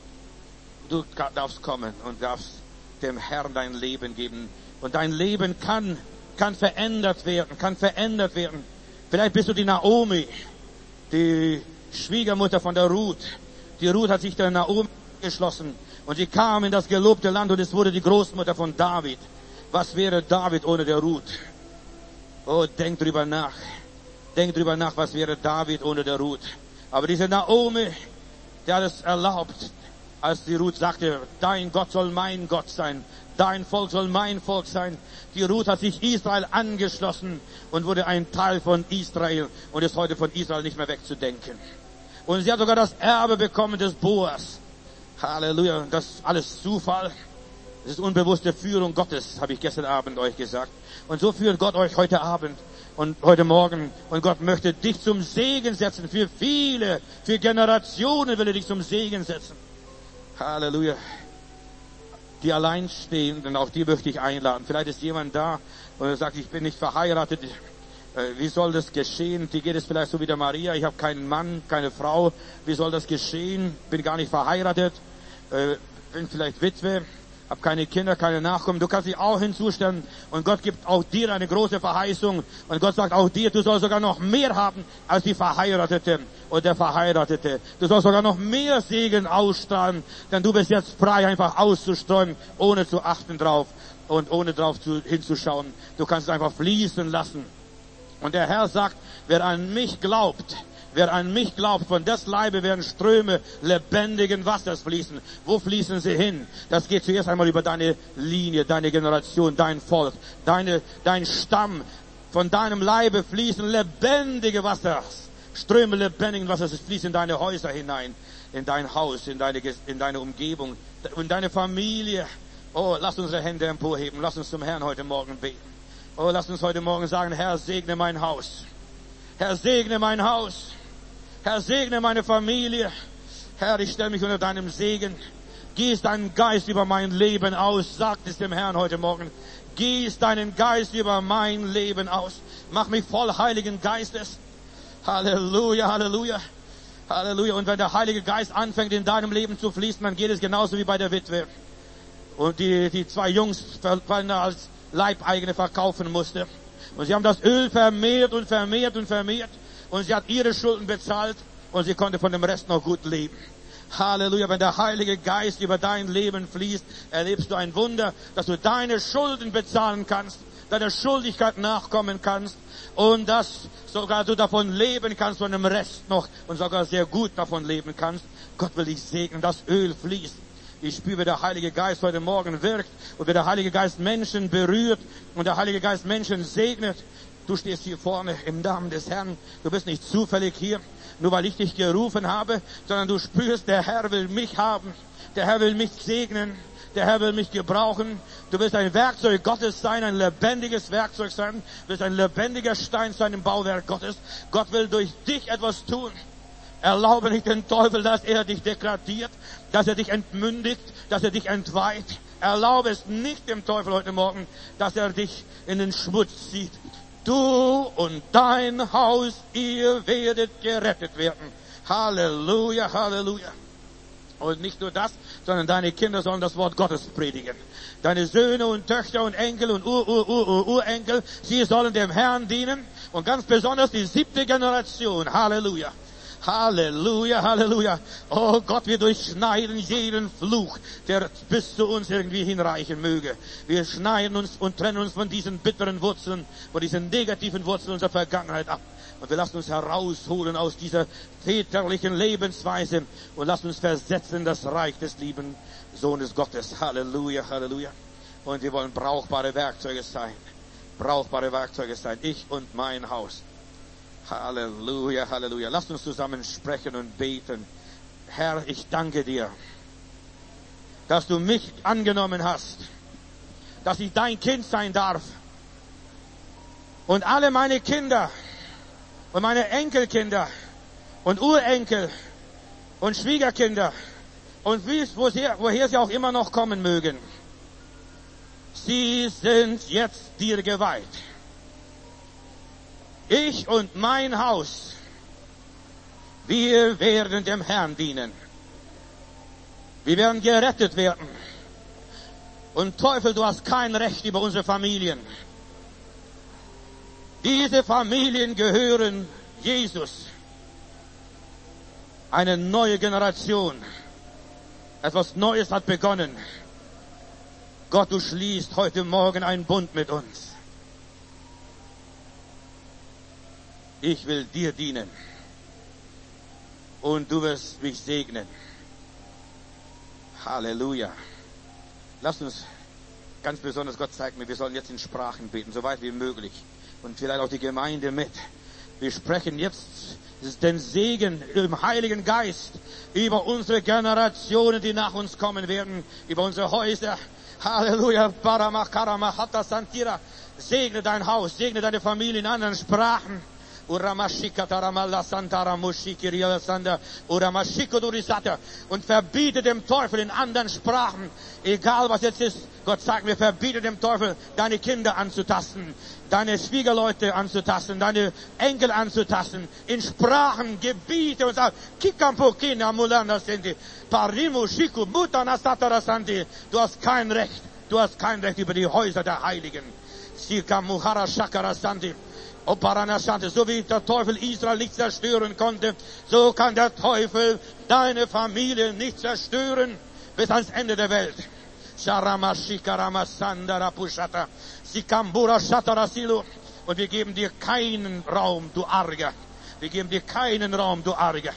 Du darfst kommen und darfst dem Herrn dein Leben geben. Und dein Leben kann verändert werden, Vielleicht bist du die Naomi, die Schwiegermutter von der Ruth. Die Ruth hat sich der Naomi geschlossen und sie kam in das gelobte Land und es wurde die Großmutter von David. Was wäre David ohne der Ruth? Oh, denk drüber nach, was wäre David ohne der Ruth? Aber diese Naomi, die hat es erlaubt, als die Ruth sagte, dein Gott soll mein Gott sein. Dein Volk soll mein Volk sein. Die Ruth hat sich Israel angeschlossen und wurde ein Teil von Israel und ist heute von Israel nicht mehr wegzudenken. Und sie hat sogar das Erbe bekommen des Boas. Halleluja. Das ist alles Zufall. Das ist unbewusste Führung Gottes, habe ich gestern Abend euch gesagt. Und so führt Gott euch heute Abend und heute Morgen. Und Gott möchte dich zum Segen setzen. Für viele, für Generationen will er dich zum Segen setzen. Halleluja. Die Alleinstehenden, auch die möchte ich einladen. Vielleicht ist jemand da und er sagt, ich bin nicht verheiratet. Wie soll das geschehen? Die geht es vielleicht so wie der Maria. Ich habe keinen Mann, keine Frau. Wie soll das geschehen? Bin gar nicht verheiratet. Bin vielleicht Witwe. Habe keine Kinder, keine Nachkommen. Du kannst dich auch hinzustellen. Und Gott gibt auch dir eine große Verheißung. Und Gott sagt auch dir, du sollst sogar noch mehr haben als die Verheiratete und der Verheiratete. Du sollst sogar noch mehr Segen ausstrahlen. Denn du bist jetzt frei, einfach auszustreuen, ohne zu achten drauf und ohne drauf hinzuschauen. Du kannst es einfach fließen lassen. Und der Herr sagt, wer an mich glaubt, von des Leibe werden Ströme lebendigen Wassers fließen. Wo fließen sie hin? Das geht zuerst einmal über deine Linie, deine Generation, dein Volk, dein Stamm. Von deinem Leibe fließen lebendige Wassers. Ströme lebendigen Wassers, es fließt in deine Häuser hinein. in dein Haus, in deine Umgebung, in deine Familie. Oh, lass unsere Hände emporheben. Lass uns zum Herrn heute Morgen beten. Oh, lass uns heute Morgen sagen, Herr, segne mein Haus. Herr, segne mein Haus. Herr, segne meine Familie. Herr, ich stelle mich unter deinem Segen. Gieß deinen Geist über mein Leben aus. Sagt es dem Herrn heute Morgen. Gieß deinen Geist über mein Leben aus. Mach mich voll Heiligen Geistes. Halleluja, Halleluja, Halleluja. Und wenn der Heilige Geist anfängt, in deinem Leben zu fließen, dann geht es genauso wie bei der Witwe. Und die zwei Jungs, weil er als Leibeigene verkaufen musste. Und sie haben das Öl vermehrt und vermehrt und vermehrt. Und sie hat ihre Schulden bezahlt. Und sie konnte von dem Rest noch gut leben. Halleluja. Wenn der Heilige Geist über dein Leben fließt, erlebst du ein Wunder, dass du deine Schulden bezahlen kannst, deiner Schuldigkeit nachkommen kannst und dass sogar du davon leben kannst, von dem Rest noch und sogar sehr gut davon leben kannst. Gott will dich segnen, das Öl fließt. Ich spüre, wie der Heilige Geist heute Morgen wirkt und wie der Heilige Geist Menschen berührt und der Heilige Geist Menschen segnet. Du stehst hier vorne im Namen des Herrn. Du bist nicht zufällig hier, nur weil ich dich gerufen habe, sondern du spürst, der Herr will mich haben. Der Herr will mich segnen. Der Herr will mich gebrauchen. Du willst ein Werkzeug Gottes sein, ein lebendiges Werkzeug sein. Du willst ein lebendiger Stein sein im Bauwerk Gottes. Gott will durch dich etwas tun. Erlaube nicht den Teufel, dass er dich degradiert, dass er dich entmündigt, dass er dich entweiht. Erlaube es nicht dem Teufel heute Morgen, dass er dich in den Schmutz zieht. Du und dein Haus, ihr werdet gerettet werden. Halleluja, Halleluja. Und nicht nur das, sondern deine Kinder sollen das Wort Gottes predigen. Deine Söhne und Töchter und Enkel und Urenkel, sie sollen dem Herrn dienen. Und ganz besonders die 7. Generation. Halleluja. Halleluja, Halleluja. Oh Gott, wir durchschneiden jeden Fluch, der bis zu uns irgendwie hinreichen möge. Wir schneiden uns und trennen uns von diesen bitteren Wurzeln, von diesen negativen Wurzeln unserer Vergangenheit ab. Und wir lassen uns herausholen aus dieser väterlichen Lebensweise und lassen uns versetzen in das Reich des lieben Sohnes Gottes. Halleluja, Halleluja. Und wir wollen brauchbare Werkzeuge sein. Brauchbare Werkzeuge sein. Ich und mein Haus. Halleluja, Halleluja. Lasst uns zusammen sprechen und beten. Herr, ich danke dir, dass du mich angenommen hast, dass ich dein Kind sein darf. Und alle meine Kinder und meine Enkelkinder und Urenkel und Schwiegerkinder und woher sie auch immer noch kommen mögen, sie sind jetzt dir geweiht. Ich und mein Haus, wir werden dem Herrn dienen. Wir werden gerettet werden. Und Teufel, du hast kein Recht über unsere Familien. Diese Familien gehören Jesus. Eine neue Generation. Etwas Neues hat begonnen. Gott, du schließt heute Morgen einen Bund mit uns. Ich will dir dienen. Und du wirst mich segnen. Halleluja. Lass uns ganz besonders, Gott zeigt mir, wir sollen jetzt in Sprachen beten, so weit wie möglich. Und vielleicht auch die Gemeinde mit. Wir sprechen jetzt den Segen im Heiligen Geist über unsere Generationen, die nach uns kommen werden, über unsere Häuser. Halleluja. Paramakaramahata Santira. Segne dein Haus, segne deine Familie in anderen Sprachen. Und verbiete dem Teufel in anderen Sprachen, egal was jetzt ist, Gott sagt mir, verbiete dem Teufel, deine Kinder anzutasten, deine Schwiegerleute anzutasten, deine Enkel anzutasten, in Sprachen, Gebiete und sagt, du hast kein Recht über die Häuser der Heiligen. O Paranasante, so wie der Teufel Israel nicht zerstören konnte, so kann der Teufel deine Familie nicht zerstören bis ans Ende der Welt. Und wir geben dir keinen Raum, du Arger. Wir geben dir keinen Raum, du Arger.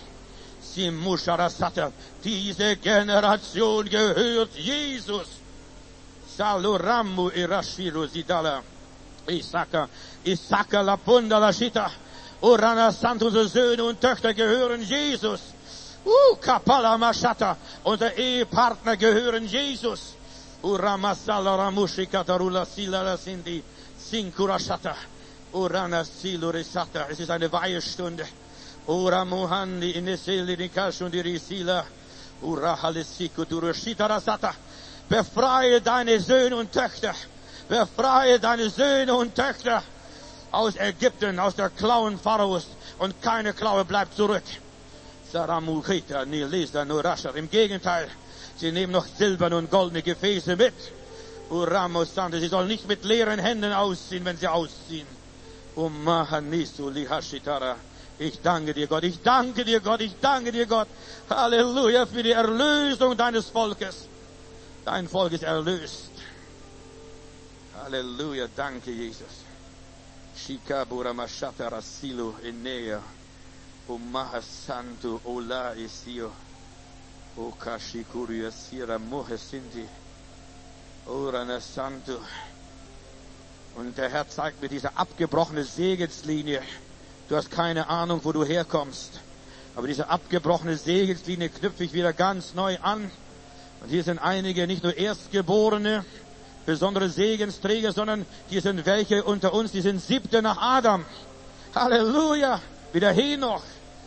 Diese Generation gehört Jesus. Saluramu irashiru sidala. Isaka la Punda la Shita. Urana Sant, unsere Söhne und Töchter gehören Jesus. Kapala Mashata. Unser Ehepartner gehören Jesus. Uramasala Ramushikatarula Sila Sindi. Sinkurashata. Urana Silurisata. Es ist eine Weihestunde. Uramuhandi Inesili Nikashundi Risila. Urahalisikuturushitarasata. Befreie deine Söhne und Töchter. Befreie deine Söhne und Töchter aus Ägypten, aus der Klauen Pharaos. Und keine Klaue bleibt zurück. Saramuchita, Nilisa, Nurasha. Im Gegenteil, sie nehmen noch silberne und goldene Gefäße mit. Uramosante, sie sollen nicht mit leeren Händen ausziehen, wenn sie ausziehen. Umahanisu lihashitara. Ich danke dir, Gott, ich danke dir, Gott, ich danke dir, Gott. Halleluja, für die Erlösung deines Volkes. Dein Volk ist erlöst. Halleluja, danke, Jesus. Shikabura Mashata Rasilu Inea. Umaha Santu Ola Isio. Okashikuria Sira Mohe Sinti. Orana Santu. Und der Herr zeigt mir diese abgebrochene Segelslinie. Du hast keine Ahnung, wo du herkommst. Aber diese abgebrochene Segelslinie knüpfe ich wieder ganz neu an. Und hier sind einige, nicht nur Erstgeborene, besondere Segensträger, sondern hier sind welche unter uns, die sind Siebte nach Adam. Halleluja! Wie der Henoch.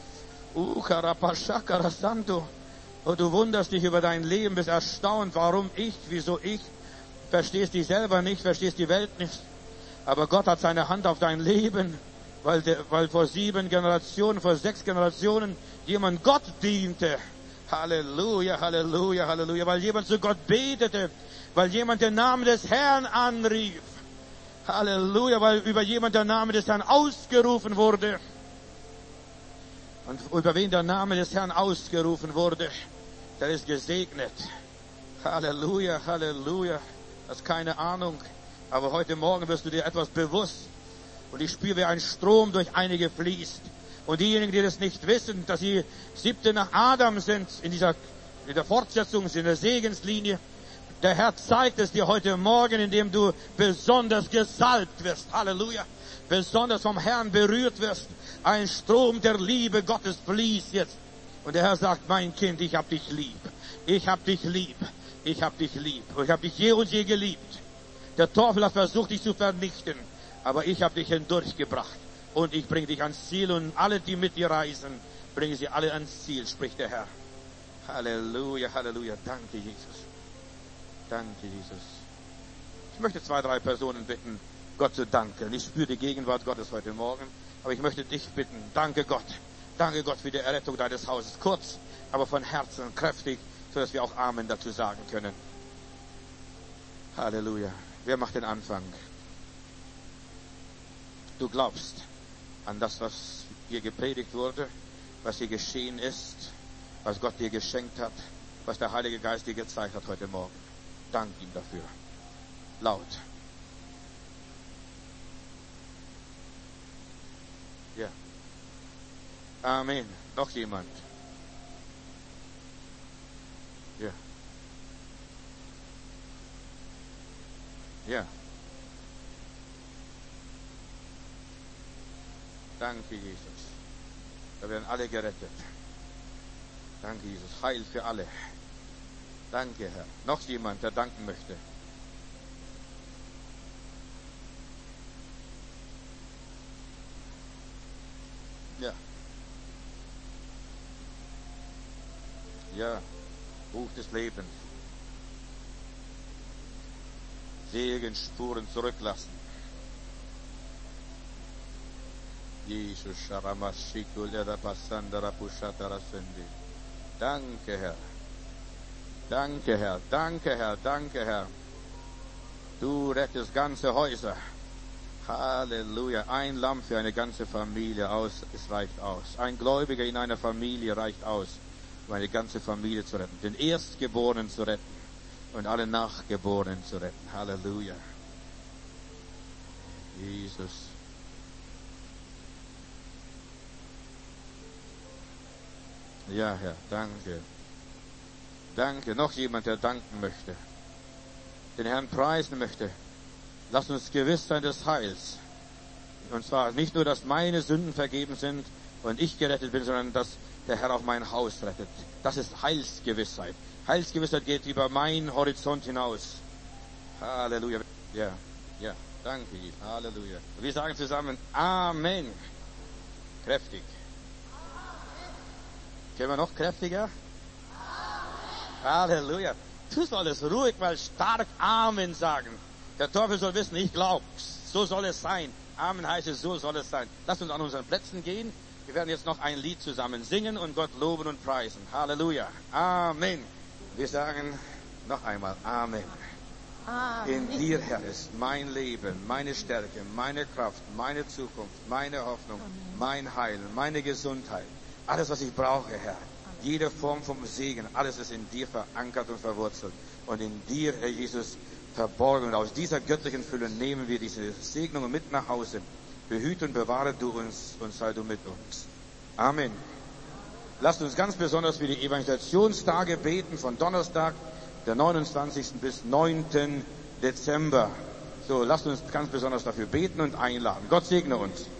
Santo. Und du wunderst dich über dein Leben, bist erstaunt, warum ich, wieso ich. Verstehst dich selber nicht, verstehst die Welt nicht. Aber Gott hat seine Hand auf dein Leben, weil vor 7 Generationen, vor 6 Generationen jemand Gott diente. Halleluja, Halleluja, Halleluja. Weil jemand zu Gott betete, weil jemand den Namen des Herrn anrief. Halleluja, weil über jemand der Name des Herrn ausgerufen wurde. Und über wen der Name des Herrn ausgerufen wurde, der ist gesegnet. Halleluja, Halleluja. Das ist keine Ahnung. Aber heute Morgen wirst du dir etwas bewusst. Und ich spüre, wie ein Strom durch einige fließt. Und diejenigen, die das nicht wissen, dass sie Siebte nach Adam sind, in der Fortsetzung, in der Segenslinie. Der Herr zeigt es dir heute Morgen, indem du besonders gesalbt wirst. Halleluja. Besonders vom Herrn berührt wirst. Ein Strom der Liebe Gottes fließt jetzt. Und der Herr sagt, mein Kind, ich hab dich lieb. Ich hab dich lieb. Ich hab dich lieb. Und ich hab dich je und je geliebt. Der Teufel hat versucht, dich zu vernichten. Aber ich habe dich hindurchgebracht. Und ich bringe dich ans Ziel. Und alle, die mit dir reisen, bringe sie alle ans Ziel, spricht der Herr. Halleluja, Halleluja. Danke, Jesus. Danke, Jesus. Ich möchte 2, 3 Personen bitten, Gott zu danken. Ich spüre die Gegenwart Gottes heute Morgen. Aber ich möchte dich bitten, danke Gott. Danke Gott für die Errettung deines Hauses. Kurz, aber von Herzen und kräftig, sodass wir auch Amen dazu sagen können. Halleluja. Wer macht den Anfang? Du glaubst an das, was hier gepredigt wurde, was hier geschehen ist, was Gott dir geschenkt hat, was der Heilige Geist dir gezeigt hat heute Morgen. Dank ihm dafür. Laut. Ja. Amen. Noch jemand? Ja. Ja. Danke, Jesus. Da werden alle gerettet. Danke, Jesus. Heil für alle. Danke, Herr. Noch jemand, der danken möchte? Ja. Ja. Buch des Lebens. Segensspuren zurücklassen. Jesus, danke, Herr. Danke, Herr. Danke, Herr. Danke, Herr. Du rettest ganze Häuser. Halleluja. Ein Lamm für eine ganze Familie aus. Es reicht aus. Ein Gläubiger in einer Familie reicht aus, um eine ganze Familie zu retten. Den Erstgeborenen zu retten und alle Nachgeborenen zu retten. Halleluja. Jesus. Ja, Herr, danke. Danke. Noch jemand, der danken möchte, den Herrn preisen möchte. Lass uns gewiss sein des Heils. Und zwar nicht nur, dass meine Sünden vergeben sind und ich gerettet bin, sondern dass der Herr auch mein Haus rettet. Das ist Heilsgewissheit. Heilsgewissheit geht über meinen Horizont hinaus. Halleluja. Ja, ja, danke, Jesus. Halleluja. Wir sagen zusammen Amen. Kräftig. Können wir noch kräftiger? Halleluja. Du sollst ruhig mal stark Amen sagen. Der Teufel soll wissen, ich glaub's. So soll es sein. Amen heißt es, so soll es sein. Lass uns an unseren Plätzen gehen. Wir werden jetzt noch ein Lied zusammen singen und Gott loben und preisen. Halleluja. Amen. Wir sagen noch einmal Amen. In dir, Herr, ist mein Leben, meine Stärke, meine Kraft, meine Zukunft, meine Hoffnung, mein Heil, meine Gesundheit. Alles, was ich brauche, Herr. Jede Form vom Segen, alles ist in dir verankert und verwurzelt. Und in dir, Herr Jesus, verborgen. Und aus dieser göttlichen Fülle nehmen wir diese Segnungen mit nach Hause. Behüte und bewahre du uns und sei du mit uns. Amen. Lasst uns ganz besonders für die Evangelisationstage beten, von Donnerstag, der 29. bis 9. Dezember. So, lasst uns ganz besonders dafür beten und einladen. Gott segne uns.